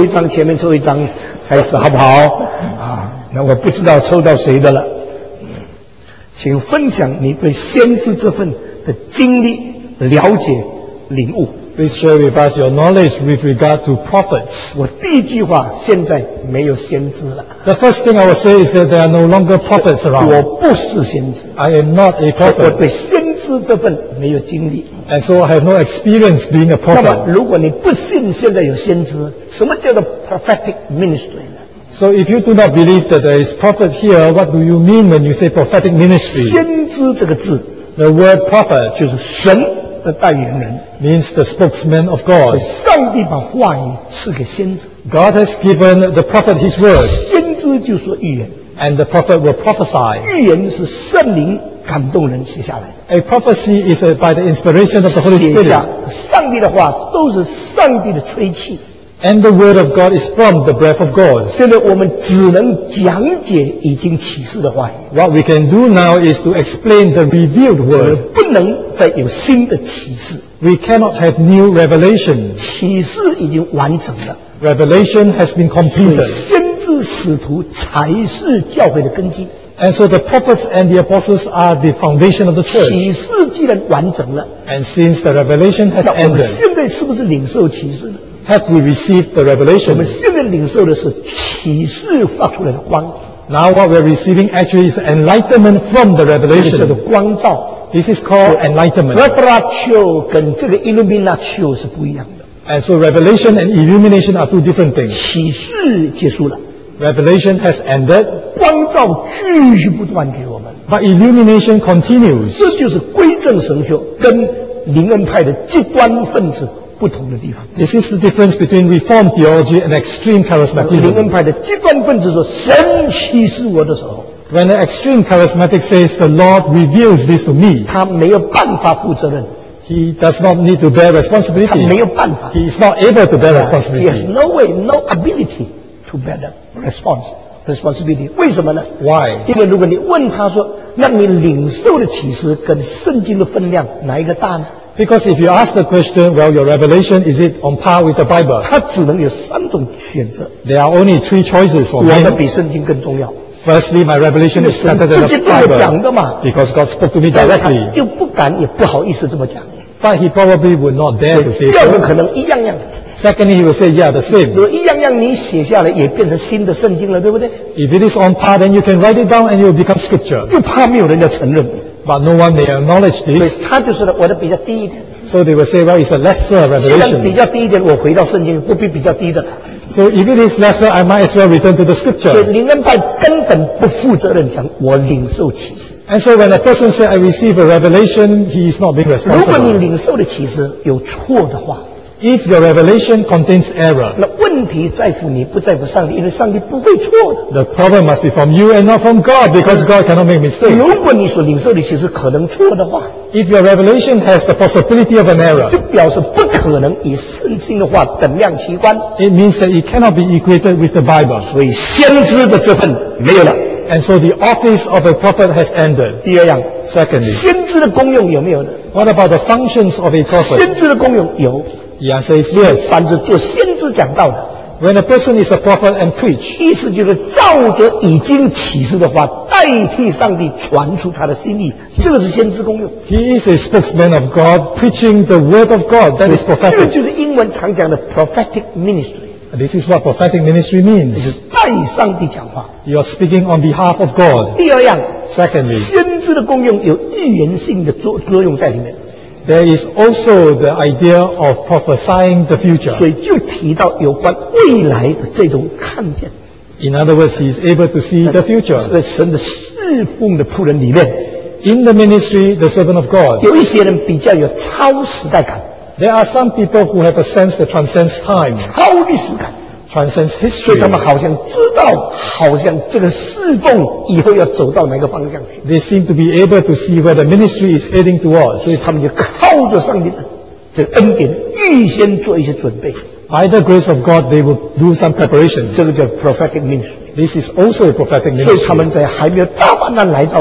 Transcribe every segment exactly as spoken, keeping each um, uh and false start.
抽一张，前面抽一张开始，好不好？啊，那我不知道抽到谁的了。请分享你对先知这份的经历、了解、领悟。 Please share with us your knowledge with regard to prophets. 我第一句话，现在没有先知了。 The first thing I will say is that there are no longer prophets 我 around. 不是先知， I am not a 我 prophet, 对先知这份没有经历。 and so I have no experience being a 那么， prophet. 如果你不信现在有先知，什么叫做 prophetic ministry 呢？ So if you do not believe that there is prophet here, what do you mean when you say prophetic ministry? 先知这个字 The word prophet 就是神的代言人， means the spokesman of 所以 God. 上帝把话语赐给先知， God has given the prophet his word, 先知就说预言， and the prophet will prophesy. 预言是圣灵感动人写下来的， A prophecy is uh, by the inspiration of the Holy 写下 Spirit, 上帝的话都是上帝的吹气。 and the word of God is from the breath of God. 现在我们只能讲解已经启示的话语， What we can do now is to explain the revealed 我们 word. 不能再有新的启示， We cannot have new revelation. 启示已经完成了。 Revelation has been 所以 completed. 先知使徒才是教会的根基。 And so the prophets and the apostles are the foundation of the church. 启示既然完成了， And since the revelation has 那我们 ended, 现在是不是领受启示呢？ have we received the 我们 revelation? 现在领受的是启示发出来的光， Now what we're receiving actually is enlightenment from the 这个叫做 revelation. 光照。 This is called enlightenment. Revelatio 跟这个 illuminatio 是不一样的。 And so revelation and illumination are two different things. 启示结束了， Revelation has ended, 光照继续不断给我们， but illumination continues. 这就是归正神学跟灵恩派的极端分子不同的地方。 This is the difference between Reformed theology and extreme 灵 charismatism. 恩派的极端分子说神启示我的时候， When the extreme charismatic says the Lord reveals this to me, 他没有办法负责任， he does not need to bear 他没 responsibility. 有办法。 He is not able to bear He has responsibility. no way, no ability to bear the response responsibility。为什么呢？ Why? 因为如果你问他说，那你领受的启示跟圣经的分量哪一个大呢？ Because if you ask the question, well, your revelation, is it on par with the Bible? 他只能有三种选择， There are only three choices for 我的 me. 比圣经更重要。 Firstly, my revelation is better than 直接 the 对我讲 Bible 的嘛， because God spoke to me 但是他 directly. 又不敢也不好意思这么讲。 But he probably would not dare to say 第二个 so. 可能一样样， Secondly, he will say, yeah, the 如 same. 果一样样你写下来也变成新的圣经了，对不对？ If it is on par, then you can write it down and it will become scripture. 就怕没有人要承认， But no one may acknowledge 所以 this. 他就说了，我的比较低一点。 So they will say, well, it's a lesser 既然比 revelation. 较低一点，我回到圣经不必比较低的了。 So if it is lesser, I might as well return to the 所以 scripture. 灵恩派根本不负责任讲我领受启示。 And so when a person says, I receive a revelation, he is not being 如果你 responsible. 领受的启示有错的话， If your revelation contains error, 那问题在乎你，不在乎上帝，因为上帝不会错的。 the problem must be from you and not from God because God cannot make mistakes. 如果你所领受的启示可能错的话， If your revelation has the possibility of an 就 error, 表示不可能以圣经的话等量齐观。 it means that it cannot be equated with the Bible. 所以先知的这份没有了。 And so the office of a prophet has ended. 第二样， Secondly, 先知的功用有没有呢？ what about the functions of a prophet? 先知的功用有， The answer is yes. 凡是做先知讲道的， When a person is a prophet and preach, 意思就是照着已经启示的话，代替上帝传出他的心意，这个是先知功用。 he is a spokesman of God, preaching the word of God. That is 这个 prophetic. 就是英文常讲的 prophetic ministry， This is what prophetic ministry 就 means. 是代上帝讲话。 You are speaking on behalf of God. 第二样， Secondly, 先知的功用有预言性的作作用在里面， there is also the idea of prophesying the future. 所以就提到有关未来的这种看见。 In other words, he is able to see the future. 在神的侍奉的仆人里面， In the ministry, the servant of God, 有一些人比较有超时代感、 there are some people who have a sense that transcends time, 超历史感， transcends 所以 history. 他们好像知道，好像这个侍奉以后要走到哪个方向去， They seem to be able to see where the ministry is heading towards. 所以他们就靠着上帝的这个恩典，预先做一些准备。 By the grace of God, they will do some preparation. 这个叫 prophetic ministry。 This is also a prophetic 所以他 ministry. 们在还没有大患难来到的时候，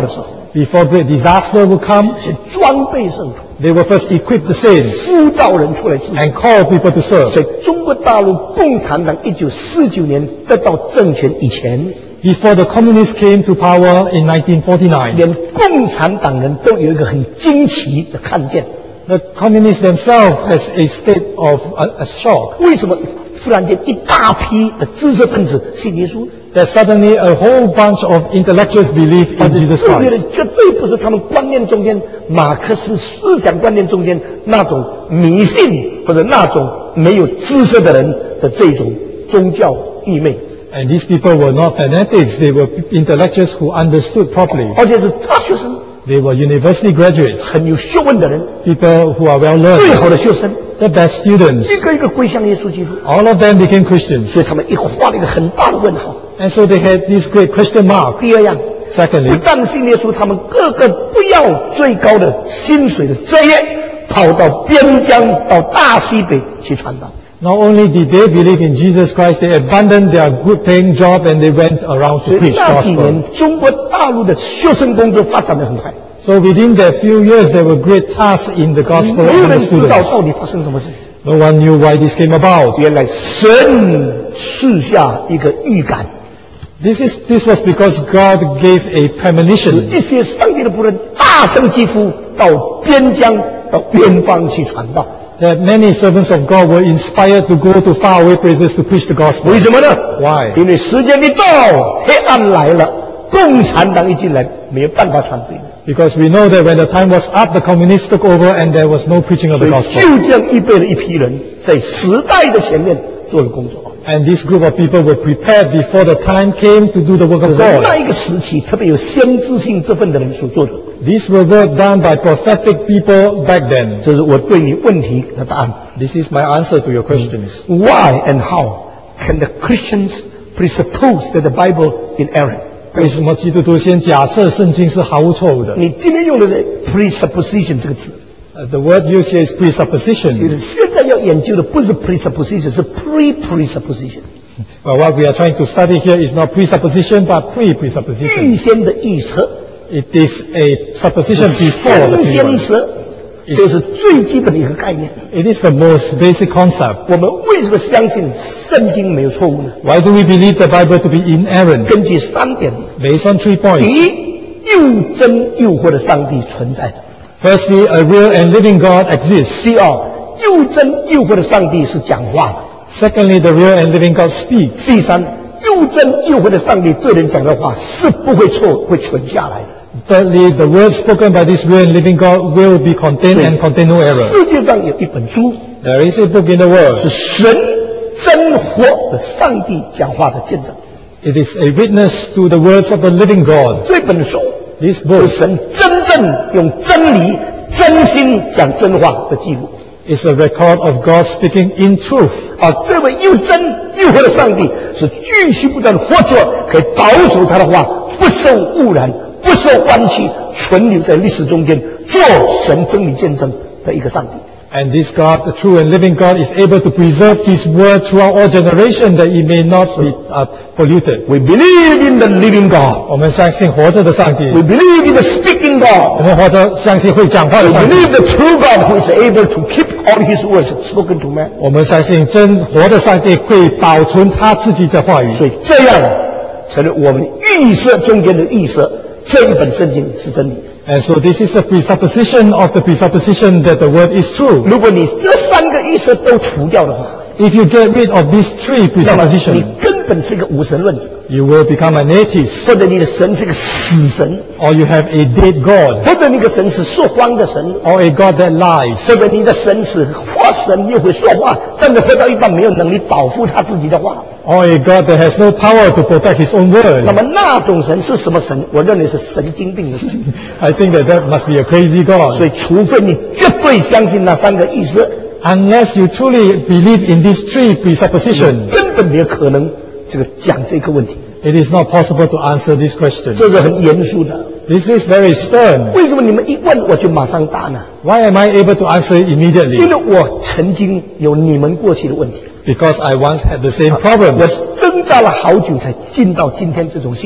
Before great disaster will come, 是装备圣徒， they will first equip the saints 呼召人出来侍奉。 and call people to serve. 所以中国大陆共产党一九四九年得到政权以前， Before the communists came to power in nineteen forty-nine, 连共产党人都有一个很惊奇的看见， the communists themselves has a state of a, a shock 为什么突然间一大批的知识分子信耶稣？ that suddenly a whole bunch of intellectuals believe 而 in 且 Jesus 这些人 Christ. 绝对不是他们观念中间马克思思想观念中间那种迷信或者那种没有知识的人的这种宗教愚昧， And these people were not fanatics, they were intellectuals who understood properly. 而且是大学生， They were university graduates, 很有学问的人， people who are well 最 learned, 好的学生， the best students. 一个一个归向耶稣基督， All of them became Christians. 所以他们一画了一个很大的问号。 And so they had this great question mark. 第二样，不 Secondly, 但信耶稣，他们个个不要最高的薪水的专业，跑到边疆到大西北去传道。 not only did they believe in Jesus Christ, they abandoned their good paying job and they went around 所 to 以 preach 那几 gospel. 年，中国大陆的学生工作发展得很快， So within that few years, there were great tasks in the gospel 没有 and the 人知道 students. 到底发生什么事。 No one knew why this came about. 原来神赐下一个预感， This is this was because God gave a premonition 一些上帝的仆人大声疾呼到边疆到远方去传道。 that many servants of God were inspired to go to faraway places to preach the gospel. 为什么呢？ Why? 因为时间一到，黑暗来了，共产党一进来，没有办法传福音。 Because we know that when the time was up, the communists took over and there was no preaching of 所 the 以 gospel. 就这样预备了一批人，在时代的前面做了工作。 And this group of people were prepared before the time came to do the work 这 of 是 God. 那一个时期特别有先知性这份的人所做的。 These were work done by prophetic people back then. 这是我对你问题的答案。 This is my answer to your questions. Why and how can the Christians presuppose that the Bible is inerrant? 为什么基督徒先假设圣经是毫无错误的？ 你今天用的是 presupposition 这个词， Uh, the word used here is 就 presupposition. 是现在要研究的不是 presupposition，是 pre-presupposition， But what we are trying to study here is not presupposition but 预 pre-presupposition. 先的预测， It is a supposition before the 先 pre 先设，就是最基本的一个概念。 It is the most basic concept. 我们为什么相信圣经没有错误呢？ Why do we believe the Bible to be inerrant? 根据三点： Based on three 第 points. 一，又真又活的上帝存在的； Firstly, a real and living God exists. 第二，又真又活的上帝是讲话的； Secondly, the real and living God speaks. 第三，又真又活的上帝对人讲的话是不会错，会存下来的。 Thirdly, the words spoken by this real and living God will be contained and contain no error. 世界上有一本书 There is a book in the world. 是神真活的上帝讲话的见证， It is a witness to the words of the living God. 这本书 This 是 book 神真正用真理、真心讲真话的记录。 is a record of God speaking in truth. 啊，这位又真又活的上帝是继续不断地活着，可以保守他的话不受污染、不受弯曲，存留在历史中间，做神真理见证的一个上帝。 And this God, the true and living God, is able to preserve His word throughout all generations that it may not be uh, polluted. We believe in the living God. 我们相信活着的上帝， We believe in the speaking 我 God. 们活着相信会讲话的 We 上帝， believe the true God who is able to keep all His words spoken to man. 我们相信真活的上帝会保存他自己的话语。 所以这样成了我们预设中间的预设，这一本圣经是真理。 And so this is the presupposition of the presupposition that the word is true. 如果你这三个预设都除掉的话， If you get rid of these three 那么你 presuppositions, 根本是一个无神论者， you will become an atheist, 或者你的神是个死神， or you have a dead God, 或者你的神是说谎的神， or a God that lies, 或者你的神是活神又会说话，但是活到一半没有能力保护他自己的话。 or a God that has no power to protect His own 那 word. 么那种神是什么神？我认为是神经病的神。 I think that that must be a crazy 所 God. 以，除非你绝对相信那三个意思， Unless you truly believe in these three presuppositions, 根本没有可能这个讲这个问题。 it is not possible to answer this question. 这是很严肃的。 This is very stern. 为什么你们一问我就马上答呢？ Why am I able to answer it 因 immediately? 为我曾经有你们过去的问题， Because I once had the same 我 problems. 挣扎了好久才进到今天这种信仰。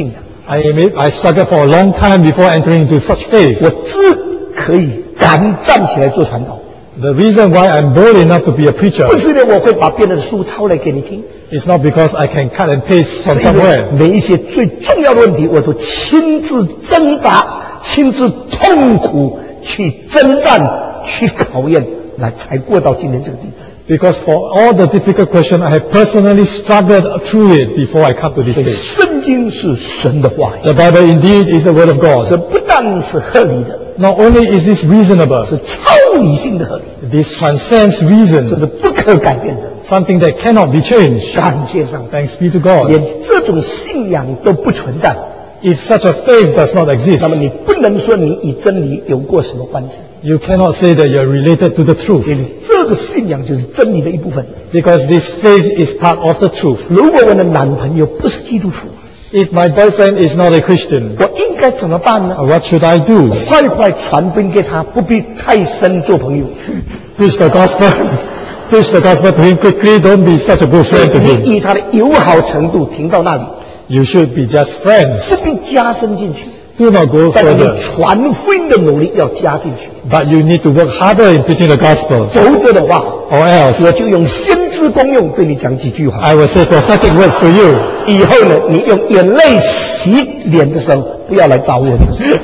I may, I struggled for a long time before entering into such faith. 我只可以敢站起来做传道， The reason why I'm bold enough to be a preacher 不是因为我会把别人的书抄来给你听， is not because I can cut and paste from 是因为 somewhere. 每一些最重要的问题，我都亲自挣扎、亲自痛苦去征战、去考验，来才过到今天这个地步。 Because for all the difficult questions, I have personally struggled through it before I come to this 所以 stage. 圣经是神的话语， The Bible indeed is the Word of 这 God. 不但是合理的， Not only is this reasonable, 是超理性的合理， this transcends 这 reason, 是不可改变的。 something that cannot be changed. 感谢上帝， Thanks be to God. 连这种信仰都不存在， If such a faith does not 那 exist, 么你不能说你与真理有过什么关系， you cannot say that you're related to the truth. 因为这个信仰就是真理的一部分。 Because this faith is part of the truth. 如果我的男朋友不是基督徒， If my boyfriend is not a Christian, 我应该怎么办呢？ what should I do? 快快传福音给他，不必太深做朋友。 Preach the gospel. Preach the gospel to him quickly. Don't be such a good friend to 你 him. 以他的友好程度停到那里， You should be just friends. 不必加深进去。 Do not go 但是你 further. 传福音的努力要加进去， But you need to work harder in preaching the gospel. 否则的话， Or else, 我就用先知功用对你讲几句话。 I will say prophetic words to you. 以后呢，你用眼泪洗脸的时候，不要来找我。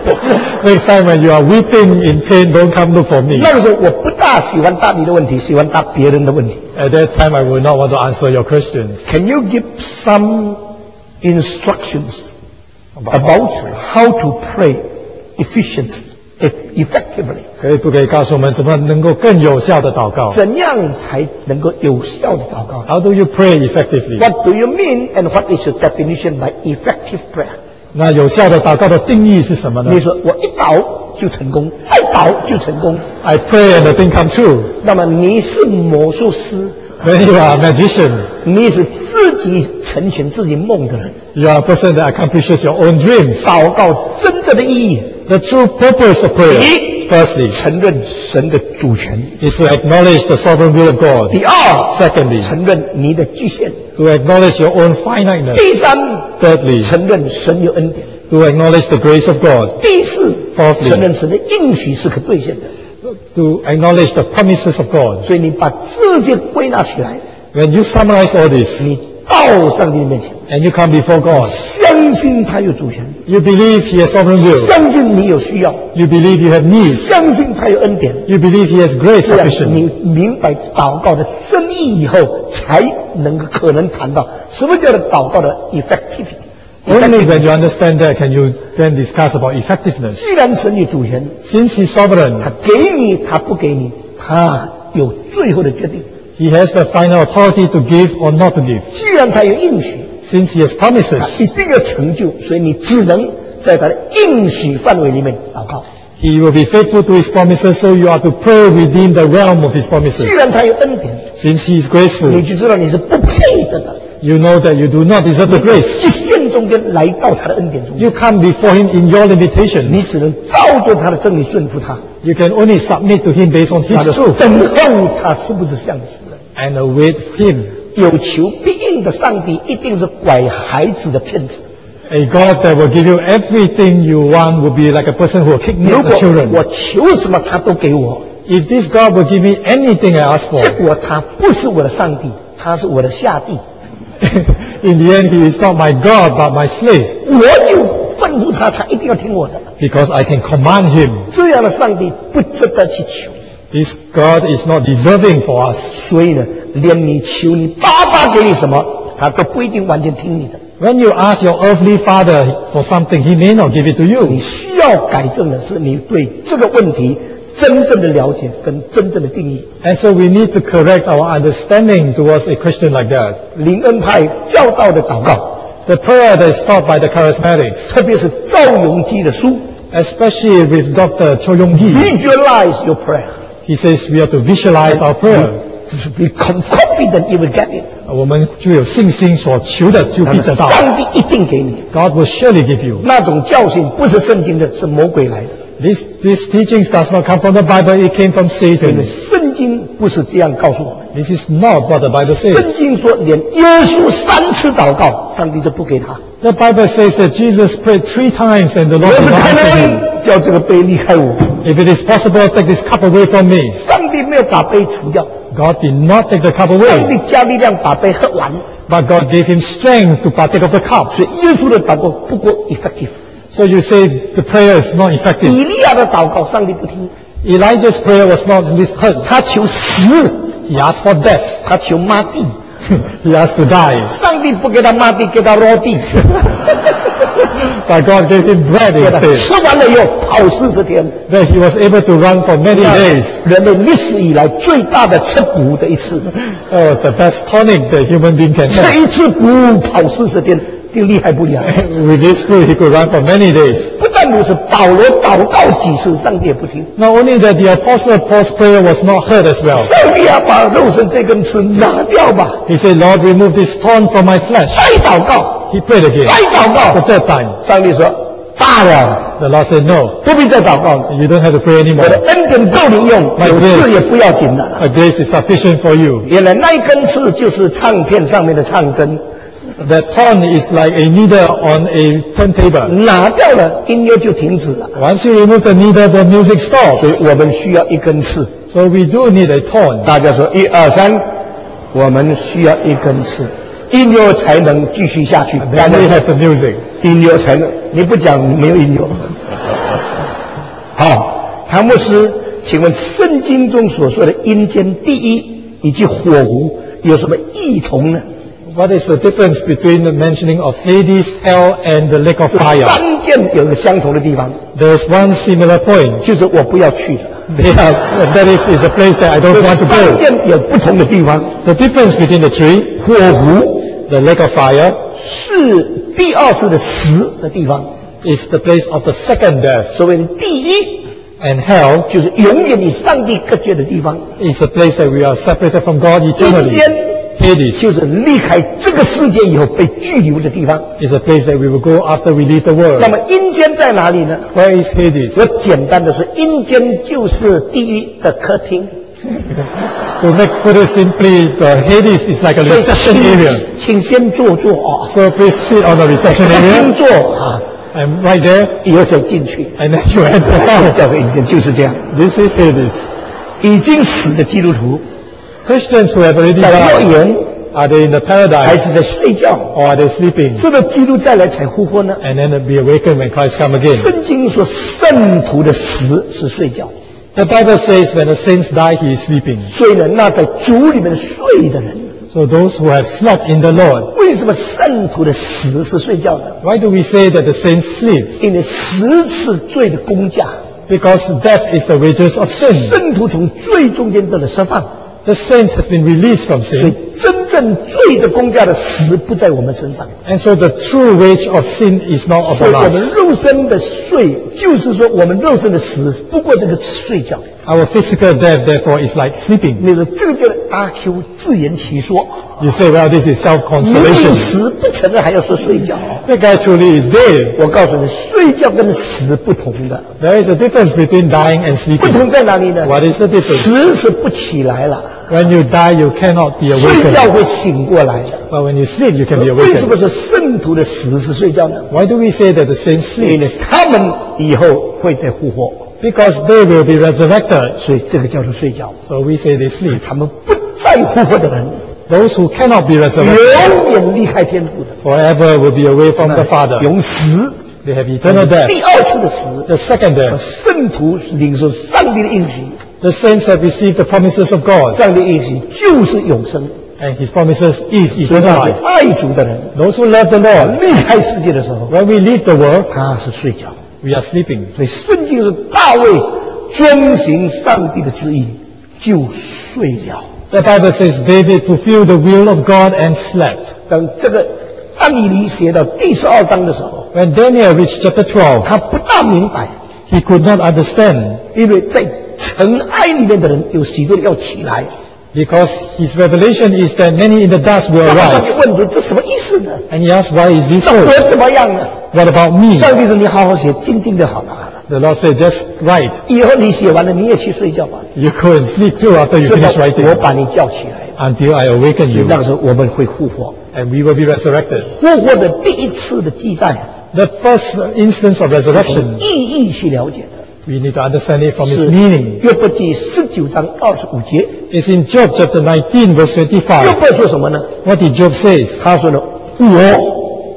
Next time when you are weeping in pain, don't come look for me. 那个时候我不大喜欢答你的问题，喜欢答别人的问题。 At that time, I will not want to answer your questions. Can you give some instructions about how to pray efficiently, effectively? 可以不可以告诉我们怎么能够更有效的祷告？ 怎样才能够有效的祷告 How do you pray effectively? ？What do you mean and what is your definition by effective prayer? 那有效的祷告的定义是什么呢你说我一祷就成功，再祷就成功， ？I pray and the thing comes true. 那么你是魔术师， When you are a magician, 你是自己成全自己梦的人。 you are a person that accomplishes your own dreams. 祷告真正的意义， The true purpose of prayer, 一 firstly, 承认神的主权； is to acknowledge the sovereign will of God. 第二， Secondly, 承认你的局限； to acknowledge your own finiteness. 第三， Thirdly, 承认神有恩典； to acknowledge the grace of God. 第四， Fourthly 承认神的应许是可兑现的。 To acknowledge the promises of God. 所以你把这些归纳起来， When you summarize all this 你到上帝的面前， and you come before God, 相信他有主权， you believe He has sovereign will. 相信你有需要， You believe you have needs. 相信他有恩典。 You believe He has grace 这样 sufficient. 你明白祷告的真意以后，才能够可能谈到什么叫做祷告的 effectivity。 Only when you understand that can you then discuss about effectiveness. 既然神有主权， Since He's sovereign, 他给你，他不给你，他有最后的决定。 He has the final authority to give or not to give. 既然他有应许， Since He has 他 promises, 一定要成就，所以你只能在他的应许范围里面祷告。 He will be faithful to His promises, so you are to pray within the realm of His 既 promises. 然他有恩典， Since He is 你 graceful, 就知道你是不配的的。 you know that you do not deserve the grace. 一线中间来到他的恩典中间， You come before Him in your 你 limitations. 只能照着他的真理顺服他， You can only submit to Him based on 那 His 就 truth 等候他是不是像死人。 and await Him. 有求必应的上帝一定是拐孩子的骗子。 A God that will give you everything you want will be like a person who will kick 如 the 果 children. 我求什么他都给我， If this God will give me anything I ask 结 for, 果他不是我的上帝，他是我的下帝， in the end He is not my God but my slave, 我就吩咐他，他一定要听我的。 because I can command Him. 这样的上帝不值得去求， This God is not deserving for us. 所以呢，连你求你爸爸给你什么，他都不一定完全听你的。 When you ask your earthly father for something, he may not give it to 你 you. 需要改正的是你对这个问题真正的了解跟真正的定义。 And so we need to correct our understanding towards a question like that. 灵恩派教导的祷告， The prayer that is taught by the charismatics, 特别是赵永基的书 especially with Doctor Cho Yong-hee, ，Visualize your prayer， he says we have to visualize our prayer. become confident you will get it。 我们就有信心所求的就那么必得到。 上帝一定给你。 God will surely give you. 那种教训不是圣经的，是魔鬼来的。 This, these teachings does not come from the Bible, it came from 因为 Satan. 圣经不是这样告诉我们。 This is not what the Bible 圣 says. 经说，连耶稣三次祷告，上帝都不给他。 The Bible says that Jesus prayed three times and the 若 Lord 是 did not 可 answer 能 him. 叫这个杯离开我， If it is possible, take this cup away from me. 上帝没有把杯除掉， God did not take the cup 上 away, 帝加力量把杯喝完， but God gave him strength to partake of the cup. 所以耶稣的祷告不够 effective。 So you say the prayer is not effective. 以利亚的祷告，上帝不听， Elijah's prayer was not heard. 他求死， He asked for death. 他求抹地， He asked to die. 上帝不给他抹地，给他落地， But God gave him bread 给他 instead. 吃完了以后跑四十天， Then he was able to run for many days. 人类历史以来最大的吃补的一次， That was the best tonic that human being can 这 have. 一次补跑四十天，就厉害不厉害？ With this food, he could run for many days. 不但如此，保罗祷告几次，上帝也不听。 Not only that, the Apostle Paul's prayer was not heard as well. 上帝啊，把肉身这根刺拿掉吧！ He said, Lord, remove this thorn from my flesh. 再祷告， He prayed again. 再祷 The 告， third time. 上帝说大了， The Lord said, no, 不必再祷告了。 you don't have to pray 我 anymore. 的恩典够你用，有事也不要紧了。 My grace is sufficient for you. 原来那一根刺就是唱片上面的唱针， That thorn is like a needle on a turntable. 拿掉了，音乐就停止了。 Once you remove the needle, the music 所 stops. 以我们需要一根刺。 So we do need a thorn. 大家说一二三，我们需要一根刺，音乐才能继续下去。大 Then 家 we 说 have the music. 音乐才能，你不讲没有音乐。好，唐牧师，请问圣经中所说的阴间地狱以及火湖有什么异同呢？ What is the difference between the mentioning of Hades, hell, and the lake of 这 fire? 三件有一个相同的地方， There's one similar point. 就是我不要去的。 They are, that is, is a place that I don't 这 want to 三 go. 件有不同的地方。 The difference between the three, 火湖 the lake of fire, 是第二次的死的地方， is the place of the second death. 所谓的地狱 And hell 就是永远与上帝隔绝的地方。 is the place that we are separated from God 阴 eternally. 间 Hades 就是离开这个世界以后被拘留的地方。 is a place that we will go after we leave the 那 world. 么阴间在哪里呢？ Where is Hades? 我简单的说，阴间就是地狱的客厅。 To make put it simply, the Hades is like a 所以 reception area. 请请先坐坐啊， So please sit on the reception 客厅 area. 坐啊， I'm right there, 以后才进去。 and then you enter. 教会阴间就是这样， This is Hades. 已经死的基督徒 Christians who have already 在乐 died, 园 are they in the 还 paradise 是在睡觉？ or are they sleeping? 这个基督再来才复活呢？ And then they'll be awakened when Christ comes again. 圣经说圣徒的死是睡觉， The Bible says when the saints die, he is sleeping. 所以呢，那在主里面睡的人， So those who have slept in the Lord. 为什么圣徒的死是睡觉呢？ Why do we say that the saints sleep? 因为死是罪的工价， Because death is the wages of sin. 圣徒从罪中间得了释放， The saints has been released from 所以 sin. 真正罪的工价的死不在我们身上。 And so the true wage of sin is not 所以 upon 我们 us. 肉身的睡，就是说我们肉身的死，不过这个睡觉。 Our physical death, therefore, is like sleeping. 你说这个叫阿 Q 自圆其说， You say, well, this is 明明 self-consolation. 死不承认还要说睡觉。 The guy truly is dead. 我告诉你，睡觉跟死不同的， There is a difference between dying and 不 sleeping. 同在哪里呢？ What is the difference? 死是不起来了， When you die, you cannot be 睡觉 awakened. 会醒过来的。 But when you sleep, you can be 为什么 awakened. 说圣徒的死是睡觉呢？ Why do we say that the saints 因为 sleep? 他们以后会再复活， Because they will be resurrected. 所以这个叫做睡觉。 So we say they sleep. 他们不再复活的人， Those who cannot be resurrected 永远离开天父的， forever will be away from the Father. 永死。 They have eternal death. 第二次的死， The second death. 圣徒领受上帝的应许， The saints have received the promises of God. 上帝应许就是永生。 And His promises is 所以 eternal 那些 life. 爱主的人， Those who love the Lord, 离开世界的时候， when we leave the world, 他是睡觉。 we are sleeping. 所以圣经是大卫遵行上帝的旨意就睡了。 The Bible says David fulfilled the will of God and slept. 等这个但以理写到第十二章的时候， When Daniel reached chapter twelve, 他不大明白， he could not understand 因为在尘埃里面的人有许多人要起来， Because his revelation is that many in the dust will 那他 arise. 就问你这什么意思呢？ And he asked, why is this 那 so? 我怎么样呢？ What about me? 上帝说你好好写，静静的好了。 The Lord said, just write. 以后你写完了，你也去睡觉吧。 You go and sleep too after you 直 finish 到 writing. 我把你叫起来， Until I awaken 所以 you. 那个时候我们会复活。 And we will be resurrected. 复活的第一次的记载， The first instance of 从 resurrection, 意义去了解的， we need to understand it from its 是 meaning. 约伯记十九章二十五节。 It's in Job chapter nineteen, verse 约 twenty-five. 伯说什么呢？ What did Job say? 他说呢，我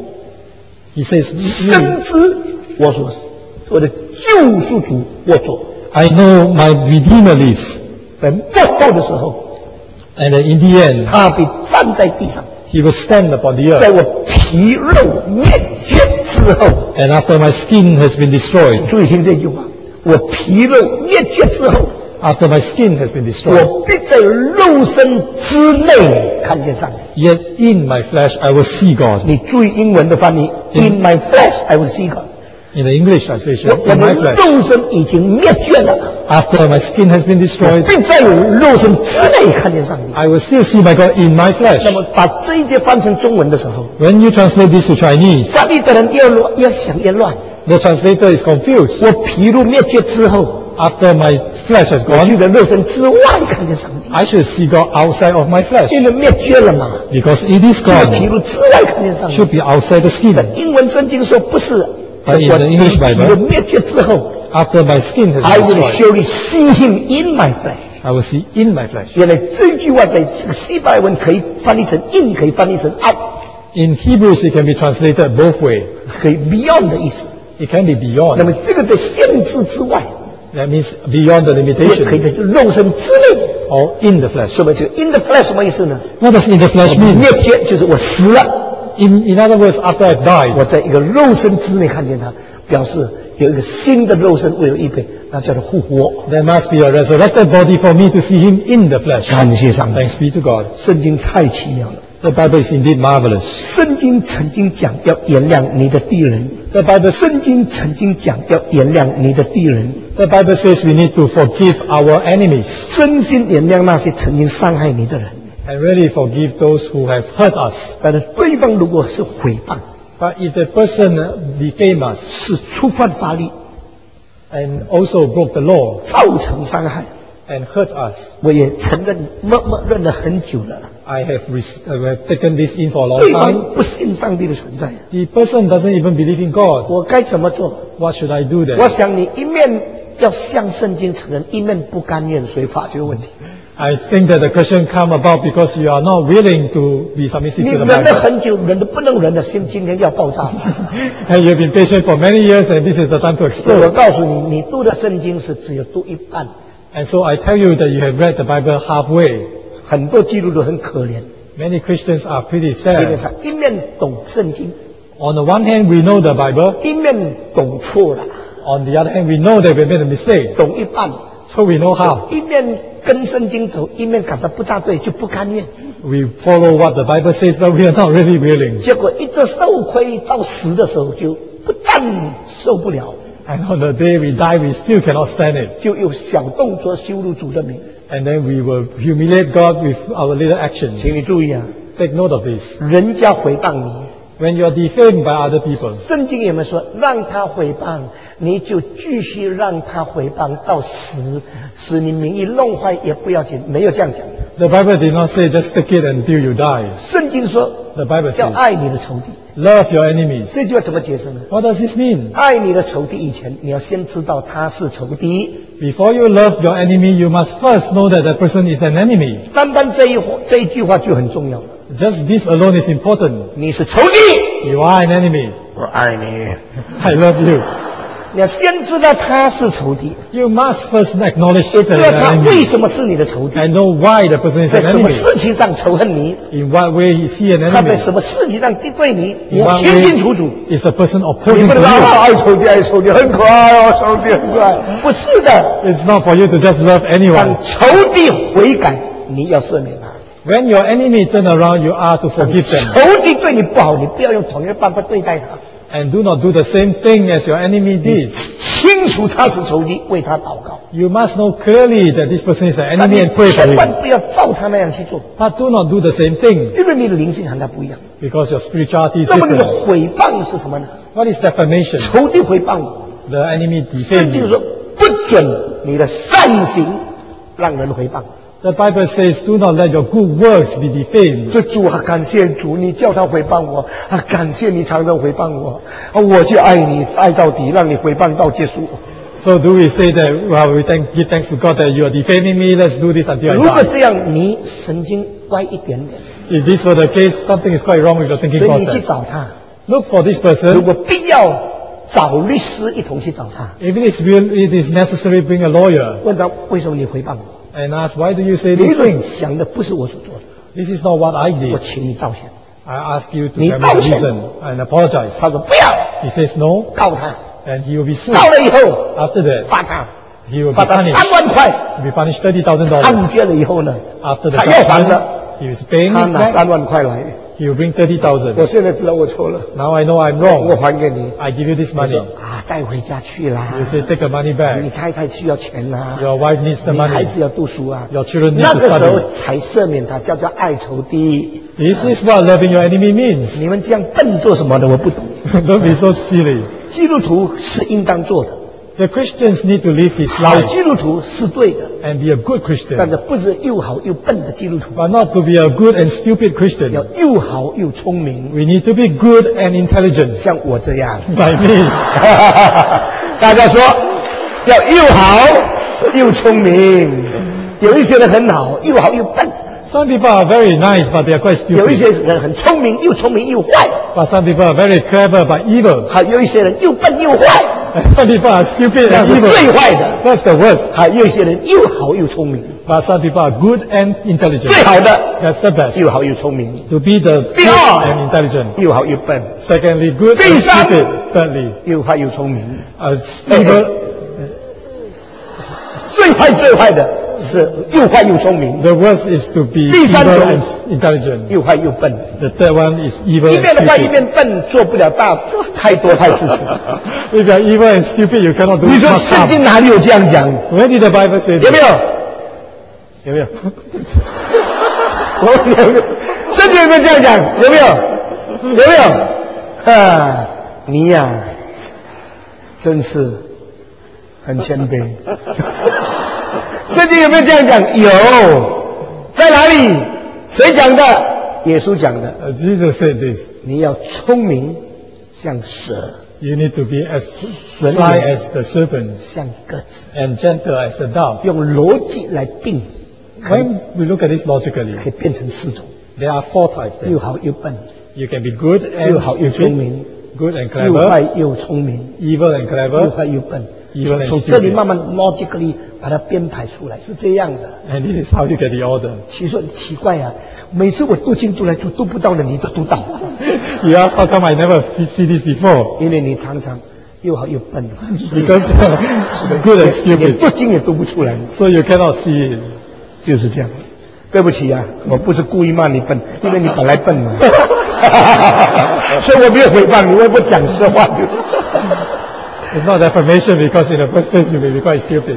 He says, 深知我所我的救赎主我做， I know my Redeemer lives. 在幕后的时候， And then in the end, 他必站在地上， he will stand upon the 在 earth. 我皮肉灭绝之后， And after my skin has been destroyed, 注意听这句话，我皮肉灭绝之后， after my skin has been destroyed, 我必在肉身之内看见上帝。 yet in my flesh I will see God. 你注意英文的翻译 ，In my flesh I will see God。 In the English translation, 我我 in 的 my flesh, 肉身已经灭绝了， after my skin has been 我 destroyed, 并在肉身之内看见上帝。 I will still see my God in my 那 flesh. 么把这一节翻成中文的时候， When you translate this to Chinese, 翻译的人越乱越想越乱。 the translator is confused. 我皮肉灭绝之后， After my flesh has 我去 gone, 的肉身之外看见上帝， I should see God outside of my flesh. 因为灭绝了嘛， Because it is 在皮 gone, 肉之外看见上帝 should。be outside the 在 skin. 英文圣经说不是， But in the English 我 Bible, 皮肉灭绝之后 After my skin has ，I been will destroyed, surely see him in my flesh。 I will see in my flesh. 原来这句话在这个希伯来文可以翻译成 in，可以翻译成 out， In Hebrews, it can be translated both way. 可以 beyond 的意思。 It can be 那 beyond. 么这个在限制之外， That means beyond the 也可以 limitation 在这肉身之内。 or in the flesh. 什么这个 in the flesh 什么意思呢？ What does in the flesh 灭 mean? 绝就是我死了， In, in other words, after I 我 died, 在一个肉身之内看见他，表示有一个新的肉身为我预备，那叫做复活。 there must be a resurrected body for me to see him in the flesh. 感谢上帝， Thanks be to God. 圣经太奇妙了。 The Bible is indeed marvelous. 圣经曾经讲要原谅你的敌人， The Bible, 圣经曾经讲要原谅你的敌人， the Bible says we need to forgive our enemies 真心原谅那些曾经伤害你的人。 and really forgive those who have hurt us. 但是对方如果是诽谤， But if the person defame us 是触犯法律， and also broke the law 造成伤害， and hurt us, 我也承认默默认了很久了。 I have, re- I have taken this in for a long 对 time. 方不信上帝的存在， The person doesn't even believe in God. 我该怎么做？ What should I do 我 then? 想你一面要向圣经承认，一面不甘愿，所以法就有问题。 I think that the question come about because you are not willing to be submissive 你 to the 忍了 Bible. 很久，忍的不能忍了，心今天要爆炸了。 And you've been patient for many years and this is the time to 所以我 explode. 告诉你，你读的圣经是只有读一半， And so I tell you that you have read the Bible halfway. 很多基督徒很可怜， Many Christians are pretty 因为 sad. 他一面懂圣经， On the one hand, we know the Bible. 一面懂错了， On the other hand, we know that we made a mistake. 懂一半， So we know how. 一面跟圣经走，一面感到不大对，就不甘愿。 We follow what the Bible says, but we are not really willing. 结果一直受亏，到死的时候就不但受不了， And on the day we die, we still cannot stand it. 就有小动作羞辱主的名。 And then we will humiliate God with our little actions. 请你注意啊， Take note of this. 人家诽谤你， When you are defamed by other people, 圣经有没有说让他诽谤，你就继续让他诽谤到死，使你名誉弄坏也不要紧，没有这样讲。 the Bible did not say just take it until you die. 圣经说 The Bible 要 says, 爱你的仇敌， love your enemies. 这句话怎么解释呢？ What does this mean? 爱你的仇敌以前，你要先知道他是仇敌。 Before you love your enemy, you must first know that that person is an enemy. 单单这一话这一句话就很重要了。 Just this alone is important. 你是仇敌， You are an enemy. 我爱你。 I love you. 你要先知道他是仇敌， You must first acknowledge 也 that 知 an 道他为 enemy 什么是你的仇敌， and know why the person is 在 an 什么 enemy. 事情上仇恨你， In what way is he an 他在 enemy? 什么事情上敌对你，你 In 要 what 清清 way 楚楚。 is the person 你 opposing 不 to 能说 you? 啊爱仇敌爱仇敌很可爱哦，仇敌很可爱，不是的。 It's not for you to just love anyone. 当仇敌悔改，你要赦免他。 When your enemy turn around, you are to forgive them. 仇敌对你不好，你不要用同样的办法对待他。 And do not do the same thing as your enemy did. 清楚他是仇敌，为他祷告。 You must know clearly that this person is an 但 enemy 你 and pray for 千 him. 万不要照他那样去做， But do not do the same thing 因为你的灵性和他不一样。 because your spirituality is 那么你的 different. 毁谤是什么呢？ What is defamation? 仇敌毁谤我， The enemy 圣 defame 经 you. 说不准你的善行让人毁谤。 The Bible says, do not let your good works be defamed. 所以主啊，感谢主，你叫他毁谤我啊，感谢你常常毁谤我啊，我就爱你爱到底，让你毁谤到结束。 So do we say that, well, we thank, give thanks to God that you are defaming me, let's do this until 如果 I die. 这样，你神经歪一点点， If this were the case, something is quite wrong with your 所 thinking 以你去 process. 找他。 Look for this 如 person. 果必要，找律师一同去找他， If it is real, it is necessary, bring a lawyer 问他为什么你毁谤我？ and ask, why do you say 你 these 所 things? 想的不是我所做的， This is not what I 我 did. 请你道歉。 I ask you to 你 tell me the 道歉。 reason and apologize. 他说不要， He says no, 告他， and he will be sued. 告了以后 After that, 罚他， he will be 罚他 punished. 三万块， He will be punished thirty thousand 判 dollars. 决了以后呢， After the 他要还 judgment, 的， he is paying 他 it 拿 back. 三万块来， He will bring thirty 我 thousand. 现在知道我错了， Now I know I'm 我 wrong. 还给你。 I give you this 我说 money. 啊，带回家去啦 You，say take the money 你 back. 太太需要钱啦， Your wife needs the 你孩 money. 子要读书啊， Your children need 那 to 个时候 study. 才赦免他，叫做爱仇敌。 This is what loving your enemy means. 你们这样笨做什么的？我不懂。 Don't be so silly. 基督徒是应当做的， The Christians need to live his 好 life 基督徒是对的， and be a good 但 Christian, 是不是又好又笨的基督徒， but not to be a good and stupid 要 Christian. 又好又聪明， We need to be good and intelligent, 像我这样。 like me. 大家说，要又好又聪明。有一些人很好，又好又笨； Some people are very nice, but they are quite 有一 stupid. 些人很聪明，又聪明又坏； But some people are very clever but evil. 还有一些人又笨又坏， And some people are stupid 那 and 是 evil. 最坏的； That's the worst. 还有一些人又好又聪明， But some people are good and intelligent. 最好的 That's the best. 又好又聪明， To be the good 第二 and intelligent. 又好又笨， Secondly, good 第 and 三 stupid. Thirdly, 又坏又聪明。 uh, evil. 最坏最坏的是又坏又聪明， The worst is to be 第三种 evil and intelligent. 又坏又笨。 The third one is evil 一 and 边坏一 stupid. 边笨，做不了大太多坏事情。 If you are evil and stupid, you cannot do 你说 much 圣 harm. 经哪里有这样讲？ Where did the Bible say 有没 this? 有？有没有？我有没有？圣经有没有这样讲？有没有？有没有？啊，你呀、真是很谦卑。圣经有没有这样讲？有，在哪里？谁讲的？耶稣讲的。 Uh, Jesus said this. 你要聪明，像蛇， You need to be as sly as the serpent 像鸽子， and gentle as the dove. 用逻辑来定，可以 When we look at this logically, 可以变成四种： there are four types. 又 There. 好又笨， You can be good 又 and 好又聪 stupid, 明， good and 又坏 clever, 又聪明， evil and 又 clever, 坏又笨。 evil and 从这里 stupid. 慢慢 logically 把它编排出来，是这样的。 And this is how you get the order. 其实很奇怪啊，每次我读经读来读读不到的，你都读到， You ask how come I never see this before? 因为你常常又好又笨， Because good and 连 stupid. 读经也读不出来， So you cannot see it. 就是这样。对不起啊，我不是故意骂你笨，因为你本来笨嘛，所以我没有诽谤你，我也不讲实话。 It's not defamation because in the first place you may be quite stupid.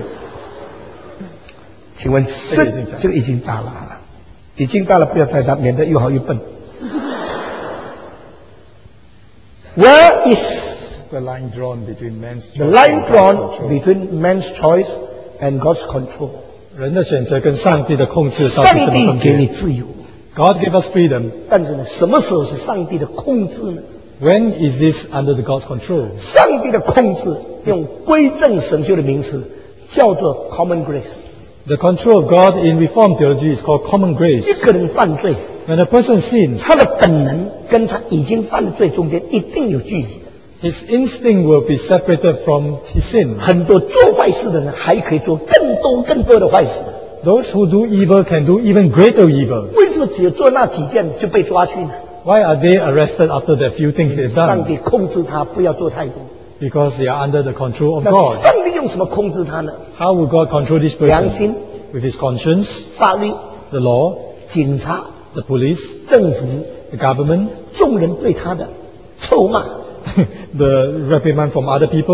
请问这个已经讲是这个已经大了，已经大了，不要再答，免得又好又笨。Where is The line drawn between man's the line drawn between man's choice and God's control？ 人的选择跟上帝的控制到底上什么分帝给你别？ 自由， God gave us freedom. 但是呢，什么时候是上帝的控制呢？ When is this under the God's control? 上帝的控制用归正神学的名词叫做 common grace。 The control of God in Reformed theology is called common 一 grace. 个人犯罪， When a person sins, 他的本能跟他已经犯罪中间一定有距离的。 his instinct will be separated from his sin. 很多做坏事的人还可以做更多更多的坏事， Those who do evil can do even greater evil. 为什么只有做那几件就被抓去呢？ Why are they arrested after the few things they've 上 done? 帝控制他不要做太多。 Because they are under the control of 那 God. 上帝用什么控制他呢？ How will God control this 良 person? 心、 With his conscience, 法律、 the law, 警察、 the police, 政府、 the government, 众人对他的臭骂、 the reprimand from other people,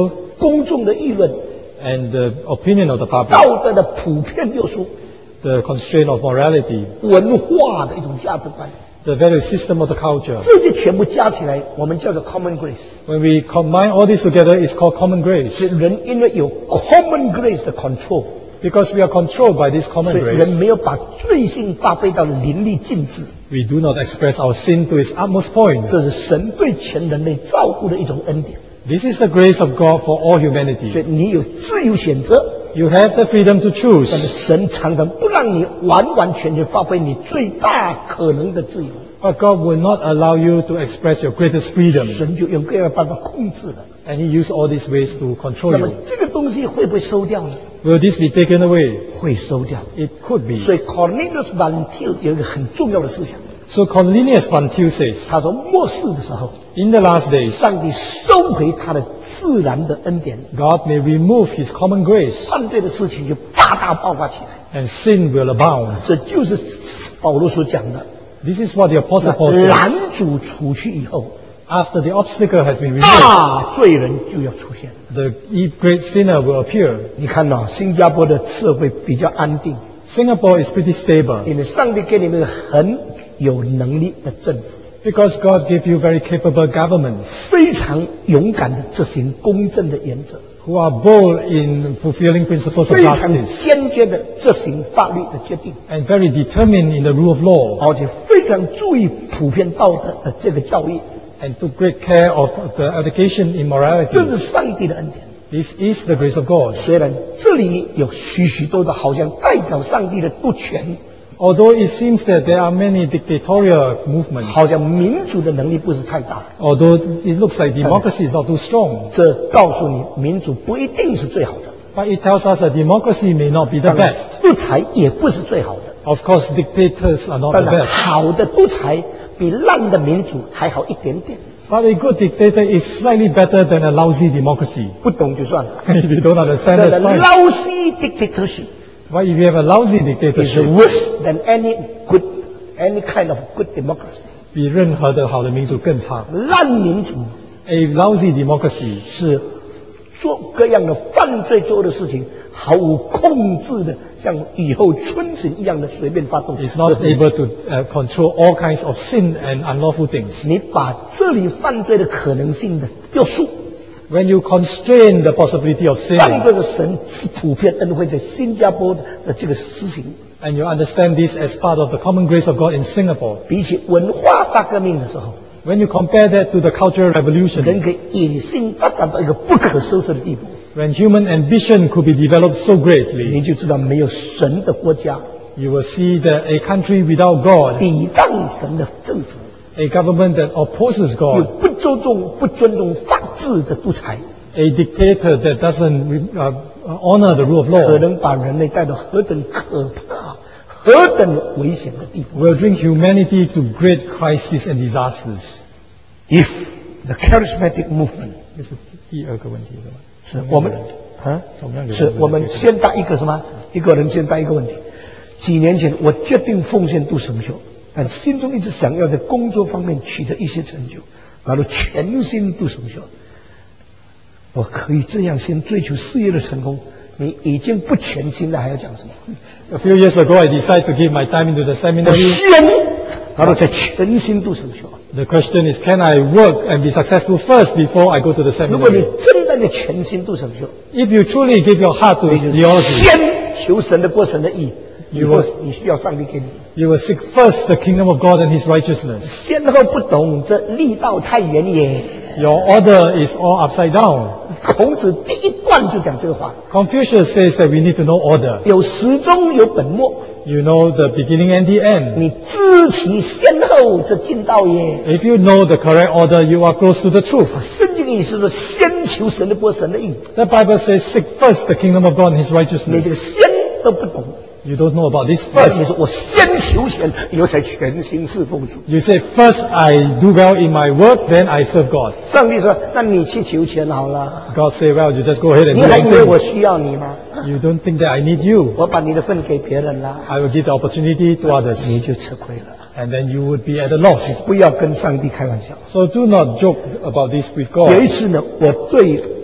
公众的议论， and the opinion of the public, 道德的普遍约束， the constraint of morality, 文化的一种价值观， the value system of the culture. 这些全部加起来，我们叫做 common grace。 When we combine all this together, it's called common grace. 是人因为有 common grace 的 control， Because we are controlled by this 所 common 以人 grace, 没有把罪性发挥到淋漓尽致。 we do not express our sin to its utmost point. 这是神对全人类照顾的一种恩典。 This is the grace of God for all 所 humanity. 以你有自由选择， You have the freedom to 但 choose, 是神常常不让你完完全全发挥你最大可能的自由， but God will not allow you to express your greatest freedom. 神就用各样的办法控制了。 And He used all these ways to control 那么 you. 这个东西会不会收掉呢？ Will this be taken away? 会收掉。 It could be. 所以 Cornelius Van Til 有一个很重要的思想， So Cornelius Van Til says, 他说末世的时候， in the last days, 上帝收回他的自然的恩典， God may remove His common grace 犯罪的事情就大大爆发起来。 and sin will abound. 这就是保罗所讲的， This is what the Apostle Paul 拦 says. 阻除去以后， After the obstacle has been removed, 大罪人就要出现。 the great sinner will appear. 你看呐、新加坡的社会比较安定， Singapore is pretty stable 因为上帝给你们一个很有能力的政府， because God gave you very capable government 非常勇敢的执行公正的原则， who are bold in fulfilling principles of 非常 justice 坚决的执行法律的决定， and very determined in the rule of law 而且非常注意普遍道德的这个教育。 and took great care of the education in 这 morality. 是上帝的恩典。 This is the grace of God. 虽然这里有许许多多好像代表上帝的独权， Although it seems that there are many dictatorial movements, 好像民主的能力不是太大， although it looks like democracy is not too strong, 这告诉你民主不一定是最好的， but it tells us that democracy may not be the 当然 best. 独裁也不是最好的， Of course, dictators are not 当 the 然 best. 好的独裁比烂的民主还好一点点。 But a good dictator is slightly better than a lousy democracy. 不懂就算了。 If you don't understand, The that's fine. lousy dictatorship But if you have a lousy is dictatorship, worse than any good, any kind of good democracy。 比任何的好的民主更差。 烂民主 A lousy democracy 是做各样的犯罪做的事情毫无控制的，像雨后春笋一样的随便发动。 is not able to uh, control all kinds of sin and unlawful things. 你把这里犯罪的可能性的约束， When you constrain the possibility of 犯 sin, 罪的神是普遍恩惠在新加坡的这个实行， and you understand this as part of the common grace of God in Singapore, 比起文化大革命的时候， when you compare that to the cultural 人 revolution, 可以野性发展到一个不可收拾的地步， when human ambition could be developed so 你 greatly, 就知道没有神的国家， you will see that a country without God, 抵挡神的政府， a government that opposes 有 God, 不尊重、不尊重法治的独裁， a dictator that doesn't uh, honor the rule of 可 law, 能把人类带到何等可怕、何等危险的地步。 will bring humanity to great crises and disasters. If the charismatic movement 这是第二个问题是吧？ 是我们啊同样，的是我们先答一个什么？一个人先答一个问题。几年前我决定奉献读神学，但心中一直想要在工作方面取得一些成就，然后全心读神学。我可以这样先追求事业的成功，你已经不全心了，还要讲什么？ A few years ago, I decided to give my time into the 我 seminary. 先，然后再全心读神学。 The question is, can I work and be successful first before I go to the 如果你 seminary? 真的你全心读神学， If you truly give your heart to 你就 theology, 先求神的过神的义，以 You 后 will- 你需要上帝给你。 you will seek first the kingdom of God and His righteousness. 先后不懂，这力道太远也。 Your order is all upside down. 孔子第一段就讲这个话， Confucius says that we need to know order. 有始终，有本末， You know the beginning and the end. 你知其先后，这进道也。 If you know the correct order, you are close to the truth. 圣经的意思是先求神的过神的义， The Bible says, seek first the kingdom of God and His 你 righteousness. 这个先都不懂， You don't know about this 那 first. 你说我先求钱，以后才全心侍奉主。 You say, first I do well in my work, then I serve God. 上帝说，那你去求钱好了， God say, well, you just go ahead and 你 do 还以为 anything. 我需要你吗？ You don't think that I need you. 我把你的份给别人了， I will give the opportunity to 你 others. 就吃亏了。 And then you would be at a loss. 不要跟上帝开玩笑。 So do not joke about this with 有一 God. 次呢，我对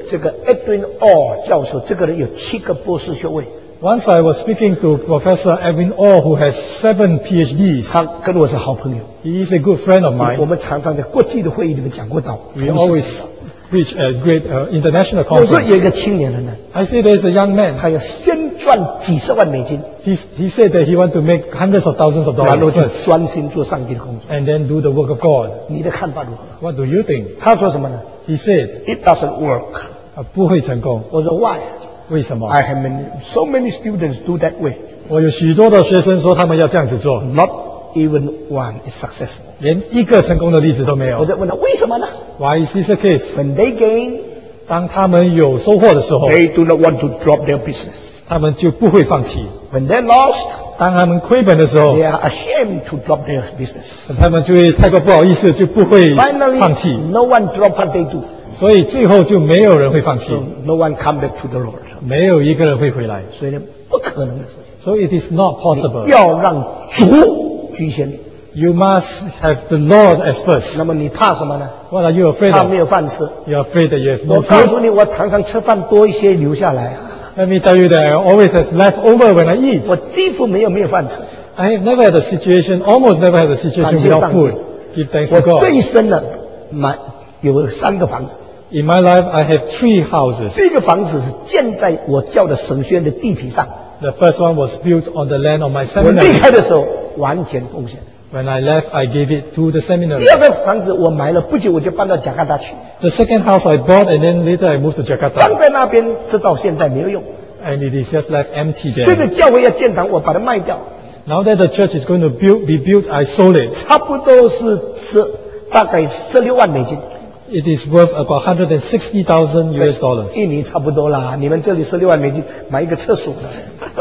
这个 Edwin Orr 教授，这个人有七个博士学位。 Once I was speaking to Professor Edwin Orr, who has seven P H Ds. 他跟我是好朋友。 He is a good friend of 我 mine. 们常常在国际的会议里面讲过道。 We always preach at great uh, international 我说有一 conference. 个青年人呢， I say there's a young man. 他要先赚几十万美金， He, he said that he want to make hundreds of thousands of 然后 dollars 就 first 专心做上帝的工作。 and then do the work of God. 你的看法如何？ What do you think? 他说什么呢 He said, ？It doesn't work。 啊，不会成功。 我说 Why？ 为什么？ I have many, so many students do that way. 我有许多的学生说他们要这样子做， Not even one is successful. 连一个成功的例子都没有。 我就问他为什么呢 Why is this the case? ？When they gain, 当他们有收获的时候， they do not want to drop their business. 他们就不会放弃； When they're lost, 当他们亏本的时候 they，are ashamed to drop their business. 他们就会太过不好意思，就不会 Finally, 放弃。 no one drop what they do. 所以最后就没有人会放弃 So， no one come back to the Lord. 没有一个人会回来。 所以呢，不可能的事情。 So it is not possible. 要让主居先。 You must have the Lord as first. 那么你怕什么呢？ What are you afraid 怕没 of? 有饭吃。 You're afraid that you have 我 no 告 food. 诉你，我常常吃饭多一些留下来啊， Let me tell you that I always have leftover when I eat. 我几乎没有没有饭吃。 I have never had a situation, almost never had a situation 感谢 without 上帝。 food. Give thanks 我 to 这 God. 一生呢，买有三个房子。 In my life, I have three houses. 第一个房子是建在我教的神学院的地皮上。 The first one was built on the land of my 我离 seminary. 开的时候完全奉献。 When I left, I gave it to the 第 seminary. 二个房子我买了不久我就搬到加拿大去， The second house I bought, and then later I moved to 放 Jakarta. 在那边直到现在没有用。 And it is just left empty 这个 there. 教会要建堂，我把它卖掉， Now that the church is going to build, be built, I sold it. 差不多是十大概十六万美金， It is worth about one hundred sixty thousand U S dollars. 印尼差不多啦。你们这里十六万美金买一个厕所的，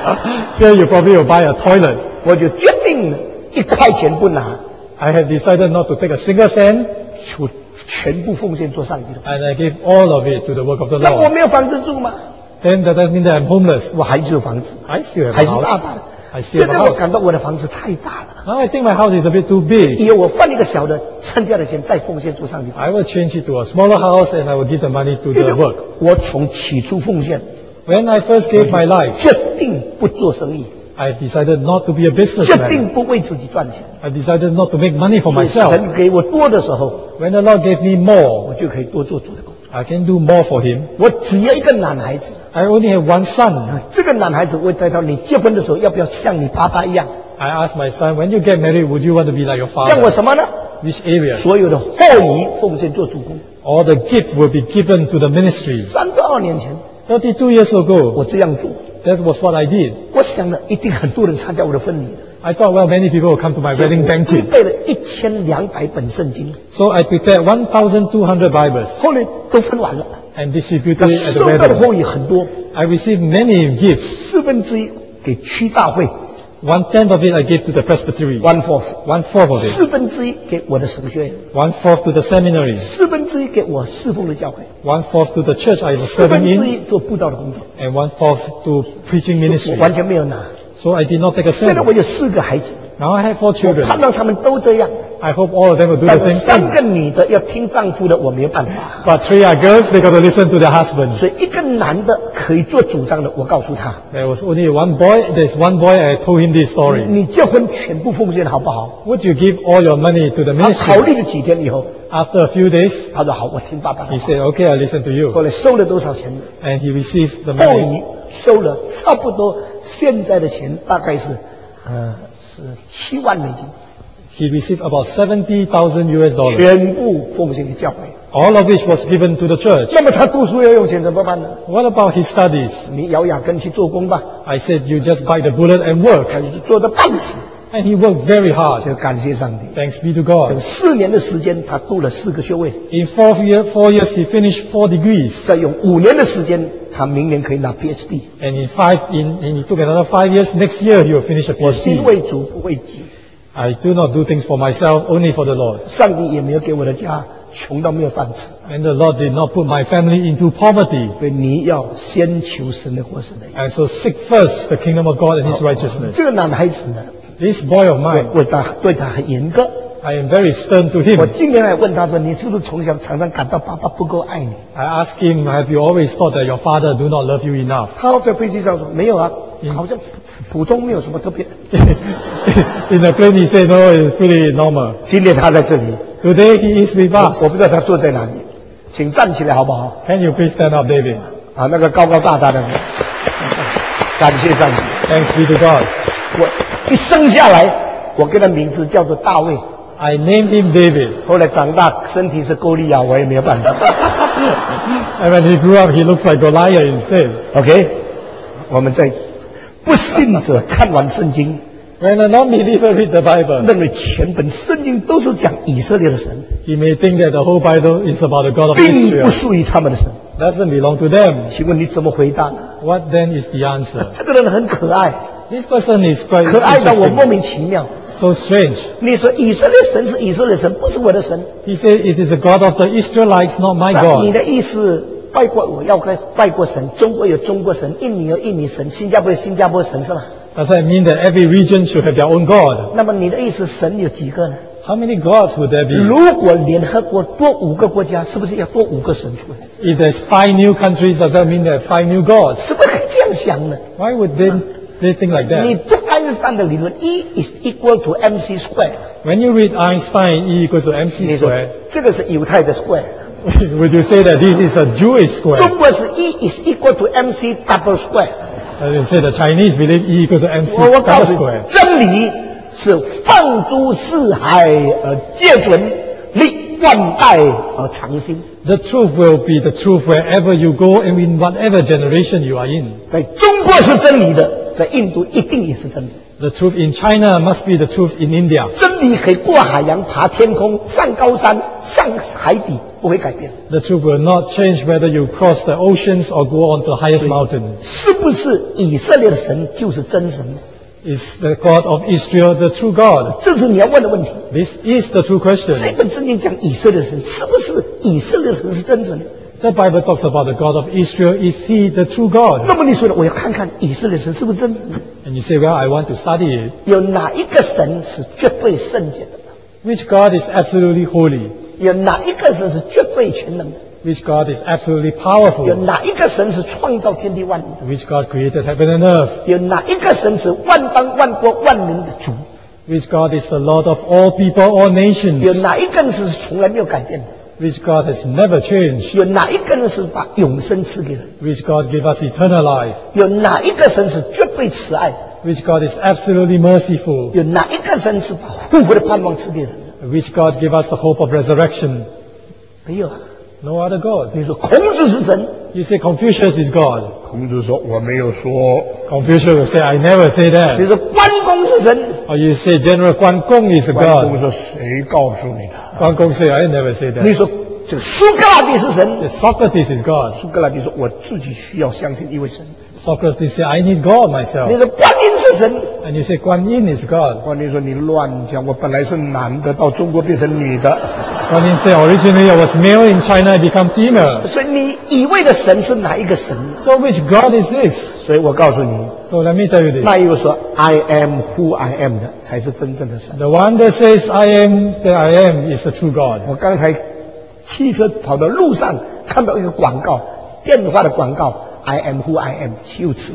Here you probably will buy a toilet. 我就决定了一块钱不拿， I have decided not to take a single cent, 就全部奉献做上帝的。 and I gave all of it to the work of the 那我 Lord. 没有房子住吗？ Then that doesn't mean that I'm homeless. 我还是有房子， I still have 还 a 是大 house. 大的。 I still 现 have 在 a 我 house. 感到我的房子太大了， Now I think my house is a bit too big. 以后我换一个小的，剩下的钱再奉献做上帝。 I will change it to a smaller house, and I will give the money to 因为 the work. 我从起初奉献， When I first gave my life, 决定不做生意， I decided not to be a 决 businessman. 定不为自己赚钱。 I decided not to make money for 所以 myself. 神给我多的时候， When the Lord gave me more, 我就可以多做主的工作。 I can do more for Him. 我只要一个男孩子， I only have one son. 这个男孩子我带到你结婚的时候，要不要像你爸爸一样？ I asked my son, when you get married, would you want to be like your 像我 father? 什么呢？ Which area? 所有的后裔奉献做主公。 All the gift will be given to the ministry. 三十二年前， thirty-two years ago, 我这样做， that was what I did. 我想了一定很多人参加我的婚礼。 I thought, well, many people will come to my wedding 我预 banquet. 备了一千两百本圣经， So I prepared one thousand two hundred Bibles 后来都分完了。 and distributed 那 it at the 收到的 wedding. 后裔很多， I received many gifts. 四分之一给区大会 One tenth of it I gave to the presbytery. ，one fourth， One fourth of it. 四分之一给我的神学院， One fourth to the seminary. 四分之一给我侍奉的教会， One fourth to the church I was 四分 serving 之 in. 一做布道的工作， And one fourth to preaching 我 ministry. 完全没有拿。 So I did not take a 现在 cent. 我有四个孩子， Now I have four 我 children. 盼望他们都这样， I hope all of them will do 但 the 是 same 三 thing. 个女的要听丈夫的，我没有办法。 But three are girls, they got to listen to their husbands. 所以一个男的可以做主张的，我告诉他， There was only one boy. There's one boy. I told him this story. 你结婚全部奉献好不好？ Would you give all your money to the 他考 ministry? 虑了几天以后， After a few days, 他说好，我听爸爸的 he 话。 said, okay, I listen to 后 you. 来收了多少钱呢？ And he received the 后 money. 裔收了差不多现在的钱大概是，呃，是七万美金， He received about seventy thousand U S dollars. 全部奉献给教会。 All of which was given to the church. 那么他读书要用钱怎么办呢？ What about his studies? 你咬牙根去做工吧， I said, you just bite the bullet and work. 他就做的半死， And he worked very hard. 就感谢上帝。 Thanks be to 有 God. 四年的时间，他读了四个学位， In four, year, four years, he finished four degrees. 再用五年的时间，他明年可以拿 P H D。 And in five, in, and it took another five years. Next year, he will finish a 我心 PhD. 为主不为己， I do not do things for myself, only for the Lord. 上帝也没有给我的家穷到没有饭吃， And the Lord did not put my family into poverty. 所以你要先求神的国神的义。 And so seek first the kingdom of God and His righteousness. 这个男孩子呢， This boy of 我 mine, 我他对他很严格， I am very stern to 我 him. 今年还问他说：“你是不是从小常常感到爸爸不够爱你 I asked him, have you always thought that your father do not love you enough?？” 他在飞机上说：“没有啊， 嗯好像普通，没有什么特别。 In the plane, he said, no, it's pretty normal. ” 今天他在这里， Today, he is with 我 us. 我不知道他坐在哪里，请站起来好不好？ Can you please stand up, David? 啊，那个高高大大的，感谢上帝。 Thanks be to God. 我一生下来，我给他名字叫做大卫。 I named him David. 后来长大，身体是歌利亚，我也没有办法。 And when he grew up, he looks like Goliath instead. OK， 我们在不信者看完圣经， When a non-believer read the Bible, 认为全本圣经都是讲以色列的神， he may think that the whole Bible is about the God of 并不 Israel. 属于他们的神。 Doesn't belong to them. 请问你怎么回答呢？ What then is the answer? 这个人很可爱， This person is quite 可爱到我莫 interesting, 名其妙。 so strange. 你说以色列神是以色列神，不是我的神。 He said, it is the God of the Israelites, not my 那你 God. 的意思，拜过我要拜拜过神，中国有中国神，印尼有印尼神，新加坡有新加坡神是吧？ Does that mean that every region should have their own God? 那么你的意思，神有几个呢？ How many gods would there be? 如果联合国多五个国家，是不是要多五个神出来？ If there's five new countries, does that mean there are five new gods? 怎么可以这样想呢？ Why would they, they think like 你 that? 读爱因斯坦的理论 ，E is equal to mc square， When you read Einstein, E equals to mc 你说 squared, 这个是犹太的 square， would you say that this is a Jewish square? 中国是 E is equal to mc double square。 And you say the Chinese believe E equals to mc 我我告 double 诉你 square.， 真理是放诸四海而皆准，历万代而长新。 The truth will be the truth wherever you go and in whatever generation you are in. 在中国是真理的，在印度一定也是真理。 The truth in China must be the truth in India. 真理可以过海洋、爬天空、上高山、上海底，不会改变。 The truth will not change whether you cross the oceans or go on to the highest mountain. 是不是以色列的神就是真神呢？ Is the God of Israel the true God? 这是你要问的问题。 This is the true 这 question. 本圣经讲以色列神，是不是以色列神是真神？ The Bible talks about the God of Israel. Is he the true 那 God? 么你说的，我要看看以色列神是不是真神？ And you say, well, I want to study it. 有哪一个神是绝对圣洁的？ Which God is absolutely holy? 有哪一个神是绝对全能的？ Which God is absolutely 有 powerful? 哪一个神是创造天地万物的？ Which God created heaven and earth? 有哪一个神是万邦万国万民的主？ Which God is the Lord of all people, all 有 nations? 哪一个人是从来没有改变的？ Which God has never changed? 有哪一个人是把永生赐给人？ Which God gave us eternal life? 有哪一个神是绝对慈爱的？ Which God is absolutely merciful? 有哪一个神是把复活的盼望赐给人的？ Which God gave us the hope of resurrection? 没有啊！ No other God. 你说孔子是神， You say Confucius is God. 孔子说我没有说。 Confucius will say, I never say 你 that. 说关公是神， Or you say General Guan Gong is a 关公 God. 说谁告诉你的？ Guan Gong say, I never say 你 that. 说这个苏格拉底是神， Socrates is God. 苏格拉底说我自己需要相信一位神。 Socrates say, I need God 你 myself. 说观音是神， And you say Guan Yin is God. 观音说你乱讲，我本来是男的，到中国变成女的， Guan Yin say, originally I was male in China, I become female. 所以你以为的神是哪一个神？ So which God is this? 所以我告诉你， So let me tell you this. 那一个说 I am who I am 的才是真正的神。 The one that says I am that I am is the true God. 我刚才汽车跑到路上看到一个广告，电话的广告 ，I am who I am， 就此。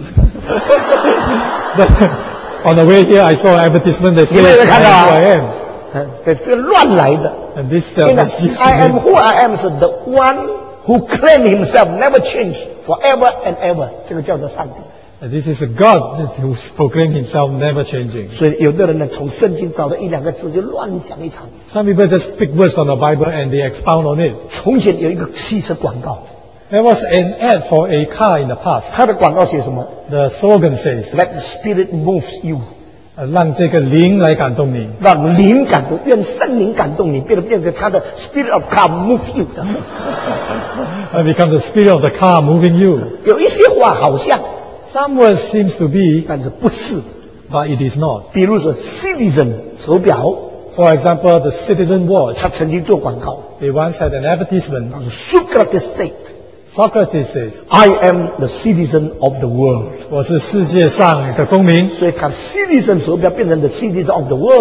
On the way here, I saw an advertisement that says 有没有人 I 看到 am 啊 who I am. 嗯，对，这个乱来的。 And this, uh, 真的 this used to ，I am be- who I am 是 the one who claim himself never change forever and ever，这个叫做上帝。 uh, this is a God that who proclaimed himself never changing. 所以有的人呢，从圣经找了一两个字就乱讲一场。 Some people just pick words from the Bible and they expound on it. 从前有一个汽车广告， There was an ad for a car in the past. 它的广告写什么 The slogan says, ？Let the Spirit move you， uh, 让这个灵来感动你。 让灵感动，愿圣灵感动你，变得变成他的 Spirit of God move you 的。 It becomes the spirit of the car moving you. 有一些话好像， Some words seems to be, 但是不是。 but it is not. 比如说 Citizen 手表， For example, the Citizen Watch. 他曾经做广告， They once had an advertisement. 他说 Socrates said Socrates says, I am the citizen of the world， 我是世界上的公民。 所以他 Citizen 手表变成 the citizen of the world。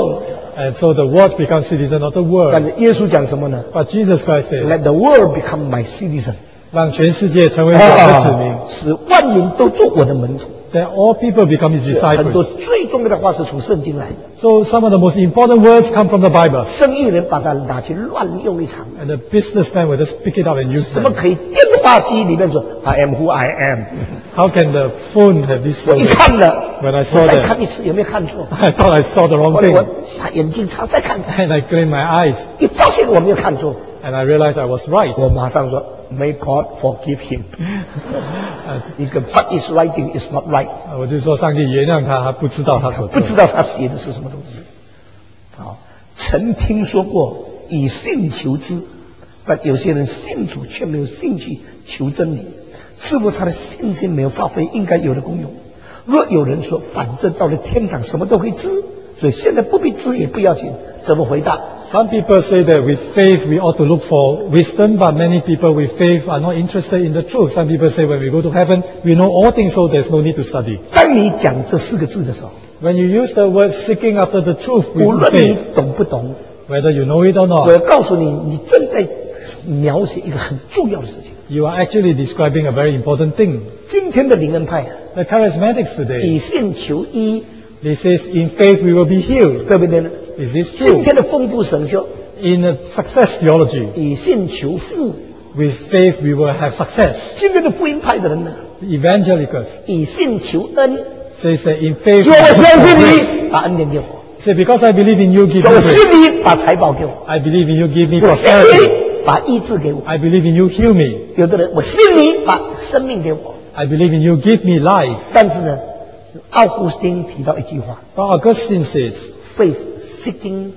And so the word becomes citizen of the 但 world. 是耶稣讲什么呢 But Jesus Christ said, ？Let the world become my citizen， 让全世界成为我的子民。 使万民都做我的门徒。 That all people become his 很多 disciples. 最重要的话是从圣经来的， So some of the most important words come from the Bible. 生意人把它拿去乱用一场。 And the businessman will just pick it up and use 怎么 them. 可以电话机里面说 I am who I am？ How can the phone have this 我一 slogan? 看了， When I 我 saw 再 that, 看一次，有没有看错？ I thought I saw the wrong 后来 thing. 我把眼睛擦再看看， And I cleaned my eyes. 一发现我没有看错， And I realized I was right. 我马上说 May God forgive him。一个 What is writing is not right， 我就说上帝原谅他，他不知道他所做的。 不知道他写的是什么东西。好，曾听说过以信求知，但有些人信主却没有兴趣求真理，似乎他的信心没有发挥应该有的功用。若有人说，反正到了天堂什么都会知，所以现在不必知也不要紧，怎么回答？ Some people say that with faith we ought to look for wisdom, but many people with faith are not interested in the truth. Some people say when we go to heaven, we know all things, so there's no need to study. 当你讲这四个字的时候， When you use the word seeking after the truth 无 with 论你 faith, 懂不懂， whether you know it or 我 not, 要告诉你，你正在描写一个很重要的事情。 you are actually describing a very important thing. 今天的灵恩派啊， The charismatics 以 today, 信求医， they says in faith we will be healed. 对不对呢？ Is this 今 true? 天的丰富神学， In a success theology, 以信求富； with faith we will have success. 今天的福音派的人呢， The evangelicals 以信求恩。 says that in faith 说 we 我 will 相 have 信 grace. 你，把恩典给我； Say because I believe in you, give 说 me 我 grace. 信你，把财宝给我； I believe in you, give me 我信 prosperity. 你，把医治给我。 I believe in you, heal me. 有的人，我信你，把生命给我。 I believe in you, give me life. 但是呢，奥古斯丁提到一句话 But Augustine says, ：faith seeking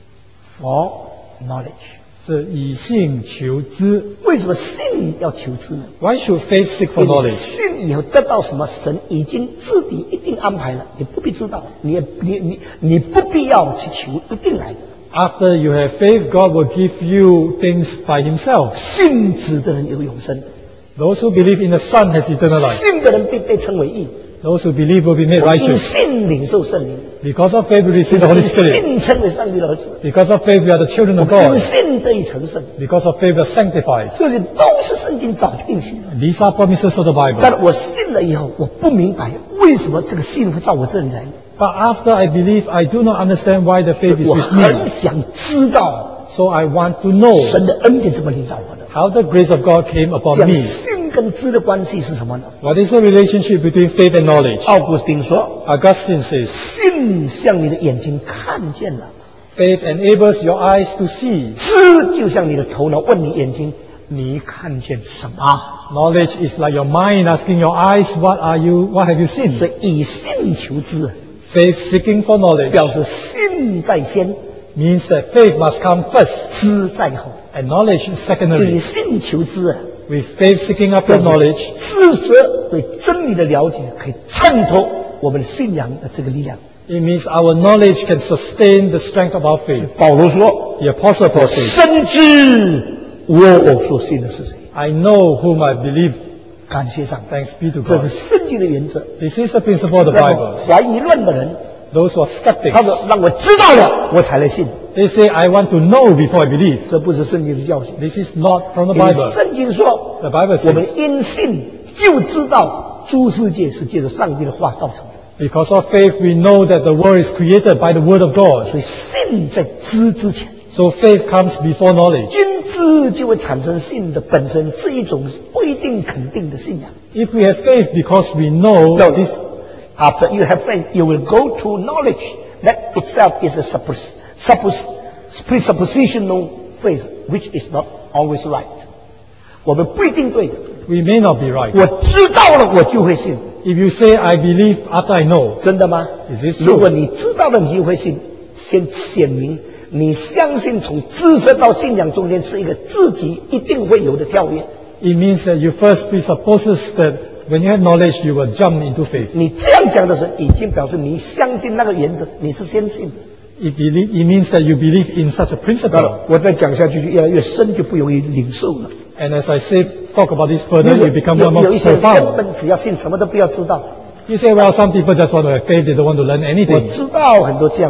for knowledge。 是以信求知。 为什么信要求知呢？ Why should faith seek for 因为 knowledge? 信以后得到什么，神已经自己一定安排了，你不必知道，你也你你你不必要去求，一定来的。 After you have faith, God will give you things by himself. 信子的人有永生， Those who believe in the Son has eternal life. 信的人必被称为义。 Those who believe will be made 因 righteous. 信领受圣灵， Because of faith we receive the 因 Holy Spirit. 信称为上帝的儿子， Because of faith we are the children of 因 God. 信得以成圣。 Because of faith we are sanctified. 这里都是圣经早就应许的。 These are promises of the 但 Bible. 我信了以后，我不明白为什么这个信会到我这里来， But after I believe, I do not understand why the faith is 我 with 很 me. 想知道 So I want to know 神的恩典怎么领导我的。 how the grace of God came upon 讲 me. 信跟知的关系是什么呢？ What is the relationship between faith and knowledge? 奥古斯丁说， Augustine says, 信像你的眼睛看见了， faith enables your eyes to see. 知就像你的头脑问你眼睛，你看见什么？ Knowledge is like your mind asking your eyes, what are you, what have you 所 seen? 以以信求知， Faith seeking for knowledge 表示信在先， means that faith must come first 知在后。 and knowledge is 以 secondary. 信求知啊， With faith seeking after knowledge, 知识对真理的了解可以衬托我们信仰的这个力量。 it means our knowledge can sustain the strength of our faith. 保罗说 The Apostle Paul：“ 我 says, 深知我所信的是谁。 I know whom I believe. ” 感谢上帝， Thanks be to 这是 God. 圣经的原则。 This is the principle of the 让 Bible. 怀疑论的人， Those who are skeptics, 他说：“让我知道了，我才来信。 they say, I want to know before I believe. ” 这不是圣经的教训。 This is not from the 因为 Bible. 圣经说， The Bible 我们 says, 因信就知道诸世界是借着上帝的话造成的。 because of faith we know that the world is created by the word of God. 所以信在知之前， So faith comes before knowledge. 因知就会产生信的本身是一种不一定肯定的信仰。 If we have faith because we know No, this, this after you have faith, you will go to knowledge. That itself is a suppos, suppos, presuppositional faith, which is not always right. 我们不一定对的。 we may not be right. 我知道了，我就会信， If you say, I believe after I know, 真的吗？ is this 如果 true? 你知道了，你就会信，先显明你相信从知识到信仰中间是一个自己一定会有的跳跃。 It means that you first presupposes that when you have knowledge, you will jump into faith. 你这样讲的时候，已经表示你相信那个原则，你是先信的。 It, believe, it means that you believe in such a 当 principle. 然，我再讲下去就越来越深，就不容易领受了。 And as I say, talk about this further, 有 you become 有 more 有一些人根 profound. 本只要信，什么都不要知道。 You say, well, some people just want to have faith, they don't want to learn 我 anything. 知道很多这样的人，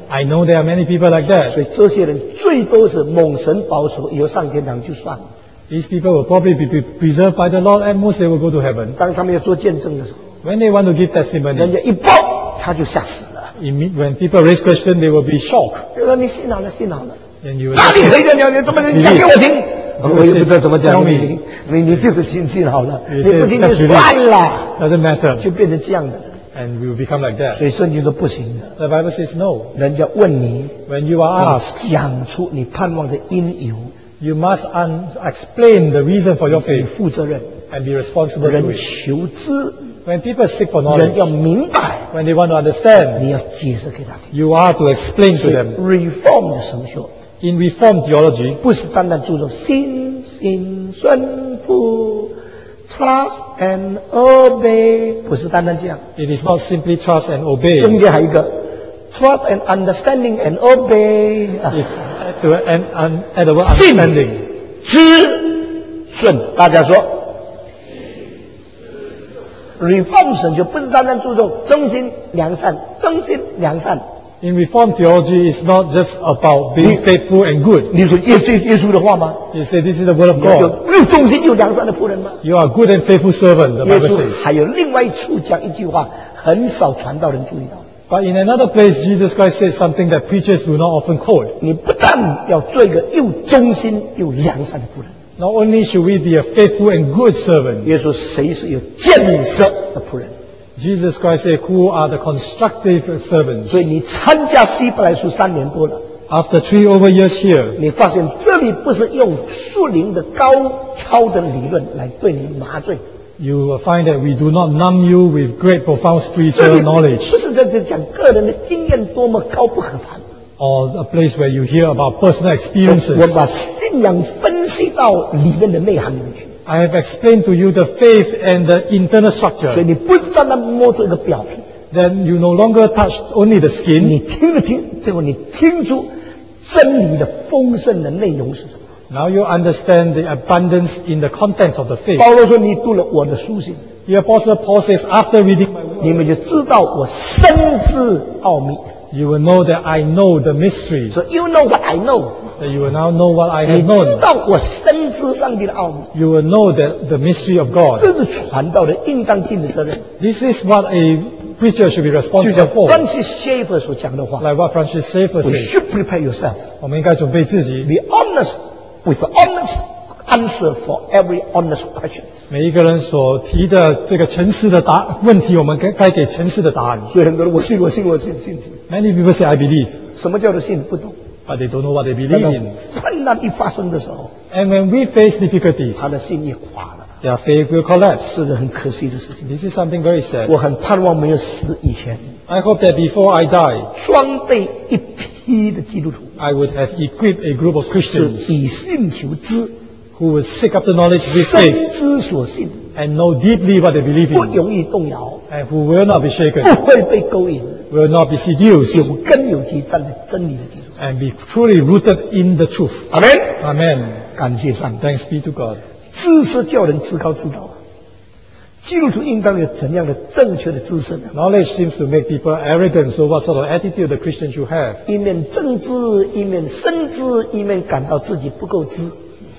I know there are many people like 所 that. 以这些人最多是蒙神保守，以后上天堂就算了。 These people will probably be be preserved by the Lord, and most they will go to heaven. 当他们要做见证的时候， When they want to give 人 testimony, 家一报他就吓死了。 imme- when people raise question, they will be shocked. 就说你信好了，信好了， And you will 哪里 just 可以这样讲？你怎么能讲给我听？我也不知道怎么讲给你听。你你就是信信好了， You 你 say 不信就 just 算了， doesn't matter. 就变成这样的。 And we will become like that. 所以圣经说不行的。 The Bible says no. 人家问你， When you are asked, 你讲出你盼望的因由， you must un- explain the reason for your 你 faith 负责任。 and be responsible to 人 it. 求知， When people seek for 人 knowledge, 要明白， when they want to understand, 你要解释给他听。 you are to explain to 所以 them. reform 的神学 In Reformed theology, 不是单单注重信心顺服 ，trust and obey，不是单单这样。 it is not simply trust and obey. 中间还有一个 trust and understanding and obey 啊， It's to an, an, add the word 信 understanding. 知顺，大家说。reform 神就不是单单注重忠心良善，忠心良善。 In Reformed theology, it's not just about being faithful and good. 你说耶稣耶稣的话吗？ You say this is the word of 有 God. 又忠心又良善的仆人吗？ You are a good and faithful servant, the 耶 Bible 稣 says. 还有另外一处讲一句话，很少传道人注意到。 But in another place, Jesus Christ says something that preachers do not often quote. 你不但要做一个又忠心又良善的仆人， Not only should we be a faithful and good servant, 耶稣谁是有建设的仆人？ Jesus Christ said, who are the constructive servants. 所以你参加希伯来书三年多了， After three over years here, 你发现这里不是用树林的高超的理论来对你麻醉， you will find that we do not numb you with great, profound 这 spiritual 里 knowledge, 不是在这讲个人的经验多么高不可攀。 or a place where you hear about personal 我 experiences. 把信仰分析到里面的内涵里面去， I have explained to you the faith and the internal 所以 structure. 你不是单单摸出一个表皮， Then you no longer touch only the 你 skin. 听着听，最后你听出真理的丰盛的内容是什么。 Now you understand the abundance in the contents of the faith. 保罗说：“你读了我的书信， The Apostle Paul says, after reading my word, 你们就知道我深知奥秘。 you will know that I know the mystery. 说 You know what I know， That you will now know what I 你 have 知 known. 道我深知上帝的奥秘。 You will know that the mystery of God. 这是传道的应当尽的责任。 This is what a preacher should be 就 responsible 像 for. Francis Schaeffer 所讲的话 Like what Francis Schaeffer ：“We says, should prepare yourself, 我们应该准备自己， be honest with honest answer for every honest question。” 每一个人所提的这个诚实的答问题，我们该该给诚实的答案。 所以很多人我信我信我信信信， Many people say I believe, 什么叫做信不懂？ but they don't know what they 那 believe 个 in. 困难一发生的时候， And when we face difficulties, 他的信也垮了， their faith will collapse. 是个很可惜的事情。 This is something very sad. 我很盼望没有死以前， I hope that before I die, 装备一批的基督徒， I would have equipped a group of 是 Christians 以信求知， who would seek up the knowledge with faith 深知所信， and know deeply what they believe 不 in, 容易动摇， and who will not be shaken, 不会被勾引， will not be seduced, 有根有基站在真理的基础上。 and be truly rooted in the truth. 阿门。 Amen. 感谢上帝， Thanks be to God. 知识叫人自高自大啊。基督徒应当有怎样的正确的知识呢？ Knowledge seems to make people arrogant, so what sort of attitude the Christian should have? 一面正知，一面深知，一面感到自己不够知。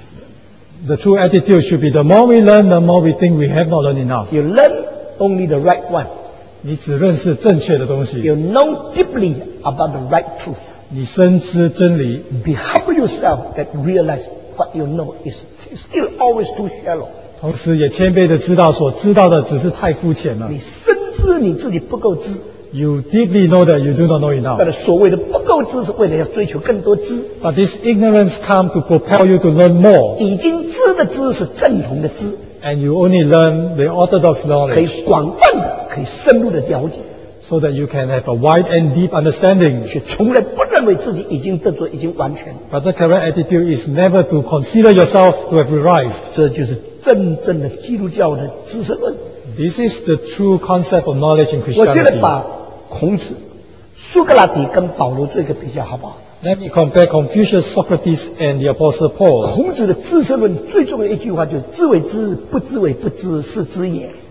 The true attitude should be the more we learn, the more we think we have not learned enough. You learn only the right one. 你只认识正确的东西， You know deeply about the right truth. 你深知真理， Be humble yourself that realize what you know is still always too shallow. 同时也谦卑的知道所知道的只是太肤浅了。 你深知你自己不够知， You deeply know that you do not know 但 enough. 是所谓的不够知是为了要追求更多知。 But this ignorance comes to propel you to learn more, 已经知的知是正统的知， and you only learn the orthodox 可 knowledge 以广泛的、可以深入的了解， so that you can have a wide and deep understanding. 却从来不认为自己已经得着、已经完全。 But the correct attitude is never to consider yourself to have arrived. 这就是真正的基督教的知识论。 This is the true concept of knowledge in 我现在 Christianity. 把孔子、苏格拉底跟保罗做一个比较，好不好？ Let me compare Confucius, Socrates, and the Apostle Paul. 孔子的知识论最重要的一句话就是“知为知，不知为不知，是知也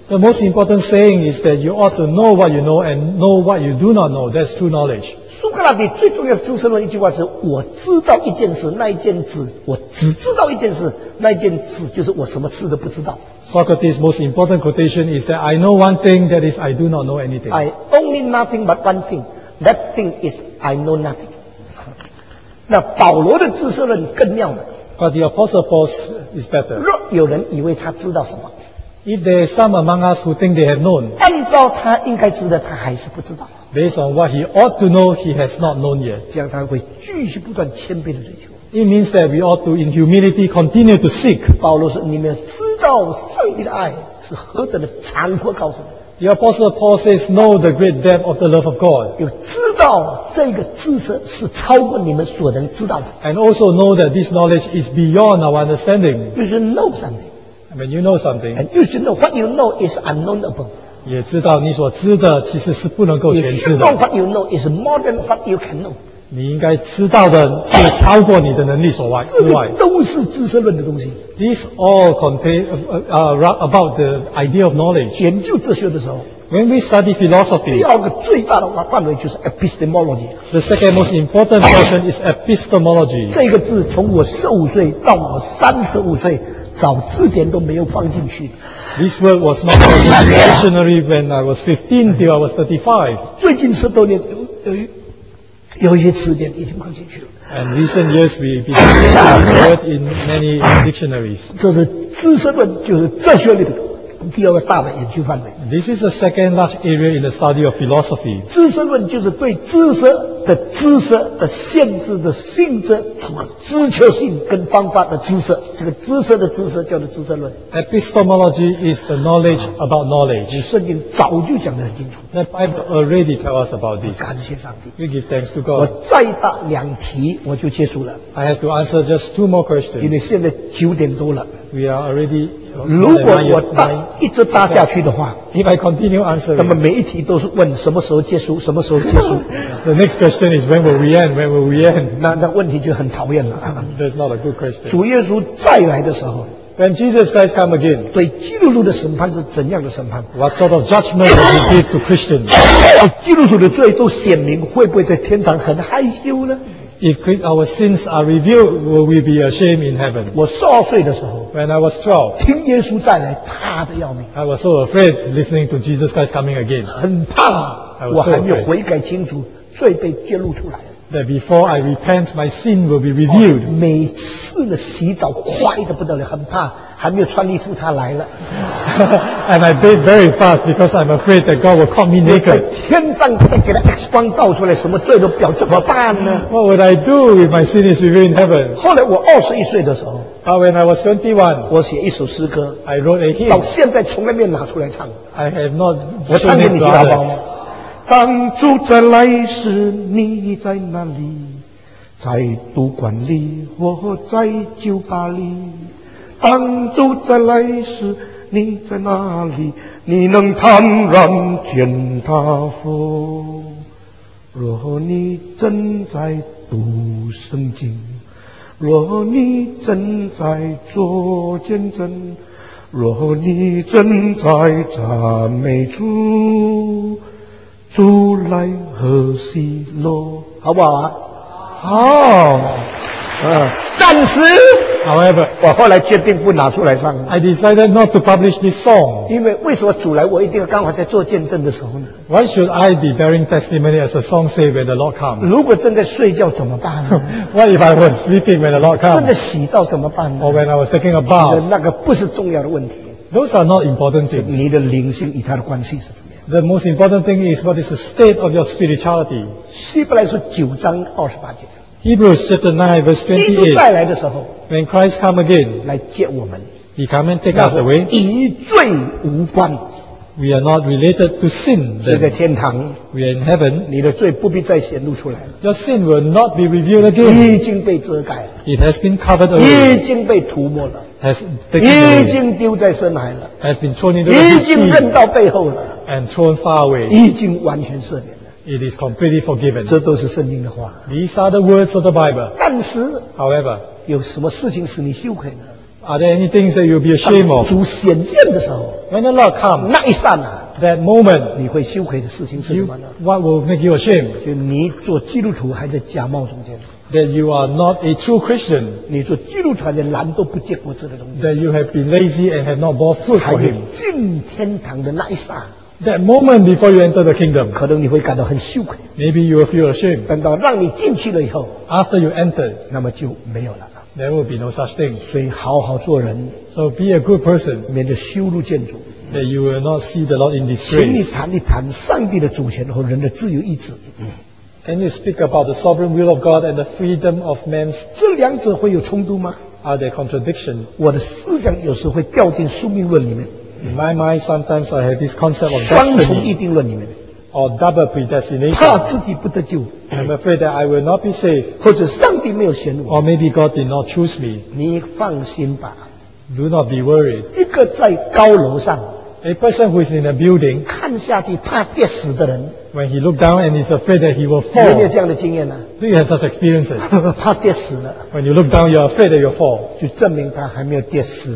The most important saying is that you ought to know what you know and know what you do not know. That's true knowledge. 苏格拉底最重要的知识论一句话是：我知道一件事，那一件事我只知道一件事，那一件事就是我什么事都不知道。 Socrates' most important quotation is that I know one thing, that is I do not know anything. I only nothing but one thing. That thing is I know nothing. 那保罗的知识论更妙了。 But the Apostle Paul is better. 若有人以为他知道什么， If there are some among us who think they have known, 按照他应该知道，他还是不知道。 based on what he ought to know, he has not known yet. 这样他会继续不断谦卑的追求。 It means that we ought to, in humility, continue to seek. 保罗说：“你们知道上帝的爱是何等的长阔高深。” The Apostle Paul says, know the great depth of the love of God. 有知道这个知识是超过你们所能知道的。 And also know that this knowledge is beyond our understanding. You should know something, When you know something, and you should know what you know is unknowable. 也知道你所知的其实是不能够 You 全 should 知 know 的。 what you know is more than what you can know. 你应该知道的是超过你的能力所外这之外个。都是知识论的东西。 These all contain uh, uh, about the idea of knowledge. 研究哲学的时候， When we study 第 philosophy, 二个最大的范围就是 epistemology。 the second most important portion is epistemology. 这个字从我十五岁到我三十五岁，找字典都没有放进去。 This word was not in the dictionary when I was fifteen till I was thirty-five. 最近十多年有有有一些词典已经放进去了。 And recent years we began this word in many dictionaries. 这是知识论，就是哲学里的第二个大的研究范围。 This is the second large area in the study of philosophy. 知识论就是对知识的知识的限制的性质、知确性跟方法的知识，这个知识的知识叫做知识论。 Epistemology is the knowledge about knowledge. 圣经早就讲得很清楚。 The Bible already tells us about this. 感谢上帝。 We give thanks to 我 God. 再打两题我就结束了， I have to answer just two more 因 questions. 为现在九点多了。 We are already. 如果我答一直答下去的话， If I continue 那么 answering, 每一题都是问什么时候结束，什么时候结束， the next question is when will we end? When will we end? 那那问题就很讨厌了。 That's not a good question. 主耶稣再来的时候， When Jesus Christ come again, 对基督徒的审判是怎样的审判？ what sort of judgment will He give to Christians? 基督徒的罪都显明，会不会在天堂很害羞呢？ If our sins are revealed, will we be ashamed in heaven? 我十二岁的时候， When I was twelve, 听耶稣再来，怕的要命， I was so afraid listening to Jesus Christ coming again 很怕。 I was 我 so 还没有 afraid. 悔改清楚，罪被揭露出来了。 that before I repent, my sin will be revealed. 每次的洗澡快的不得了，很怕，还没有穿衣服他来了。 And I bathe very fast because I'm afraid that God will caught me 在 naked. 天上再给他 X 光照出来，什么罪都表，怎么办呢？ What would I do if my sin is revealed in heaven? 后来我二十一岁的时候， But when I was twenty-one, 我写一首诗歌， I wrote a 到 hymn. 现在从来没有拿出来唱。 I have not 我唱 shown 给 it 你 to 听好不好 others. 当主再来时，你在哪里？在赌馆里，我在酒吧里。当主再来时，你在哪里？你能坦然见他否？若你正在读圣经，若你正在做见证，若你正在赞美主，主来何喜乐，好不好啊？好，嗯，暂时， However, 我后来决定不拿出来唱， I decided not to publish this song. 因为为什么主来我一定要刚好在做见证的时候呢？ Why should I be bearing testimony as the song says when the Lord comes? 如果正在睡觉怎么办呢？ What if I was sleeping when the Lord 正在 comes? 洗澡怎么办呢？ Or when I was taking a 其实 bath? 那个不是重要的问题， Those are not important things. 你的灵性与他的关系是怎么样？ The most important thing is what is the state of your spirituality. 希伯来书九章二十八节， Hebrews chapter nine verse 基督再 twenty-eight. 来的时候 When Christ come again, 来接我们， He come and take 那 us 是 away. 与罪无关。 We are not related to sin. 所以在 Then 天堂， we are in heaven. 你的罪不必再显露出来了， Your sin will not be revealed again. 已经被遮盖了， It has been covered 已 away. 经被涂抹了， Has 已 taken away. 经丢在深海了， Has been thrown into the 已 deep 经扔 sea 到背后了， and thrown far away. 已经完全赦免了。 It is completely forgiven. 这都是圣经的话。 These are the words of the Bible. 但是 However, 有什么事情使你羞愧呢？ Are there any things that you'll be ashamed of? 主显现的时候， When the Lord comes, 那一刹那， that moment, 你会羞愧的事情是什 you, 么呢？ what will make you ashamed? 就你做基督徒还在假冒中间， That you are not a true Christian, 你做基督徒还在懒惰不结果子的中间， that you have been lazy and have not bore fruit 还 for 有 Him. 进天堂的那一刹， That moment before you enter the kingdom, 可能你会感到很羞愧。 maybe you will feel ashamed. 等到让你进去了以后， After you enter, 那么就没有了。 there will be no such thing. 所以好好做人， So be a good person, 免得羞辱见主。 that you will not see the Lord in 请你 disgrace. 谈一谈上帝的主权和人的自由意志， Can you speak about the sovereign will of God and the freedom of man's? 这两者会有冲突吗？ Are there contradiction? 我的思想有时会掉进宿命论里面， In my mind, sometimes I have this concept of 双重议 destiny 定论里面， or double predestination. 怕自己不得救， I'm afraid that I will not be saved, 或者上帝没有选我。 or maybe God did not choose me. 你放心吧， Do not be worried. 一个在高楼上 A person who is in a building, 看下去怕跌死的人， when he look down and is afraid that he will 有没有 fall, 这样的经验呢？ do you have such experiences? 怕跌死了， When you look down, you're afraid that you'll fall. 就证明他还没有跌死，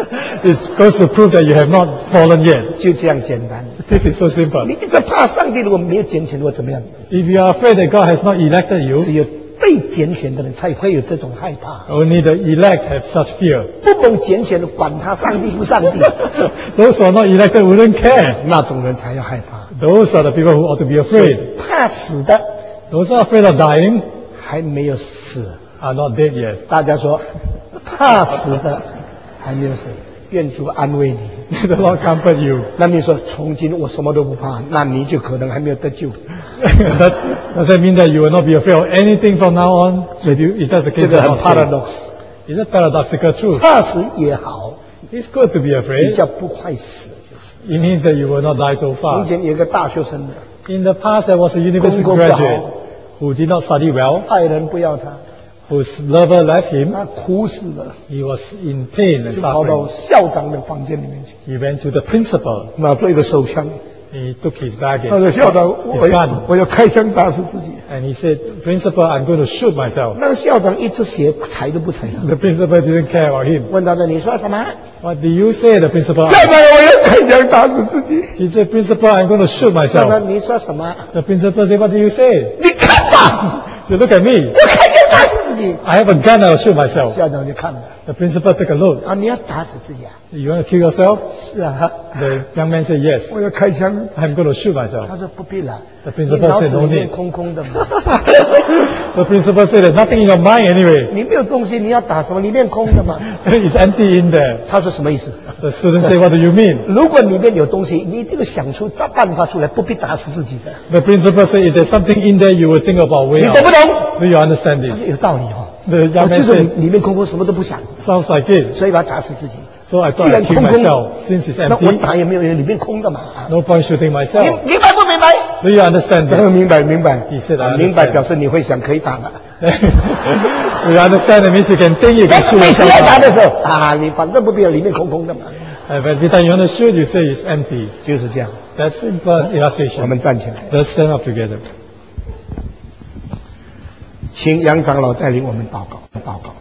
It goes to prove that you have not fallen yet. 就这样简单。 This is so simple. 你一直怕上帝如果没有拣选，如果怎么样？ If you are afraid that God has not elected 只 you, 有被拣选的人才会有这种害怕。 only the elect have such fear. 不蒙拣选的，管他上帝不上帝， Those who are not elected wouldn't care. 那种人才要害怕。 Those are the people who ought to be afraid. 怕死的 Those who are afraid of dying 还没有死。 are not dead yet. 大家说，怕死的还没有死，愿主安慰你。 May the Lord comfort you. 那你说，从今我什么都不怕，那你就可能还没有得救。 That does that mean that you will not be afraid of anything from now on? If, you, if that's the 这 case, 个 you're 很 not saved. paradox。 Is it paradoxical truth? 怕死也好， It's good to be 比 afraid. 较不快死。 It means that you will not die so 从 fast. 前有一个大学生的， In the past, there was a university 功课不好。 graduate who did not study well, 爱人不要他， whose lover left him. 他哭死了， He was in pain and 就跑到 suffering. 校长的房间里面去， He went to the principal. 拿出一个手枪。 He took his bag 他 and 说：“校长， his 我 gun. 我要开枪打死自己。 And he said, Principal, I'm going to shoot myself. ” 那个校长一只鞋踩都不踩他， The principal didn't care about him. 问他说：“你说什么？” What do you say? The principal 校 asked. 长，我要开枪打死自己。 He said, Principal, I'm going to shoot 校长， myself. 你说什么？ The principal said, What do you say? 你看吧， He said, Look at me. 我开枪打死自己。 I have a gun, I'll shoot myself. 校长就看了， The principal took a look. 啊，你要打死自己啊？ You want to kill yourself? 是啊， The young man said, Yes. 我要开枪。 I'm going to shoot myself. 他说不必了， The 你 principal 脑子 said, 里 No 面 need. 空空的嘛， The principal said, There's nothing in your mind anyway. 你没有东西，你要打什么？里面空的嘛。 It's empty in there. 他说什么意思？ The student said, What do you mean? 如果里面有东西，你一定想出办法出来，不必打死自己的。 The principal said, If there's something in there, you will think about a way 你懂不 out. 懂？ Do you understand 他 this? 说有道理哦。 The 我 young 就 man 是 said, 里面空空，什么都不想， Sounds like it. 所以把它打死自己。 So I 既 thought 然 I'd kill 空空 myself since it's 那我 empty. 打也没有人，里面空的嘛。 No point shooting 明 myself. 明白不明白？ Do you understand 嗯， this? 明白明白。 He said, I 啊明白 understand. 表示你会想可以打了。 You understand? It means you can think you 但 can 是 shoot 你 yourself 要打 out. 的时候啊，你反正不必要，里面空空的嘛。 And every time you want to shoot, you say it's empty. 就是这样。 That's simple 我 illustration. 们站起来， Let's stand up together. 请杨长老带领我们祷告，祷告。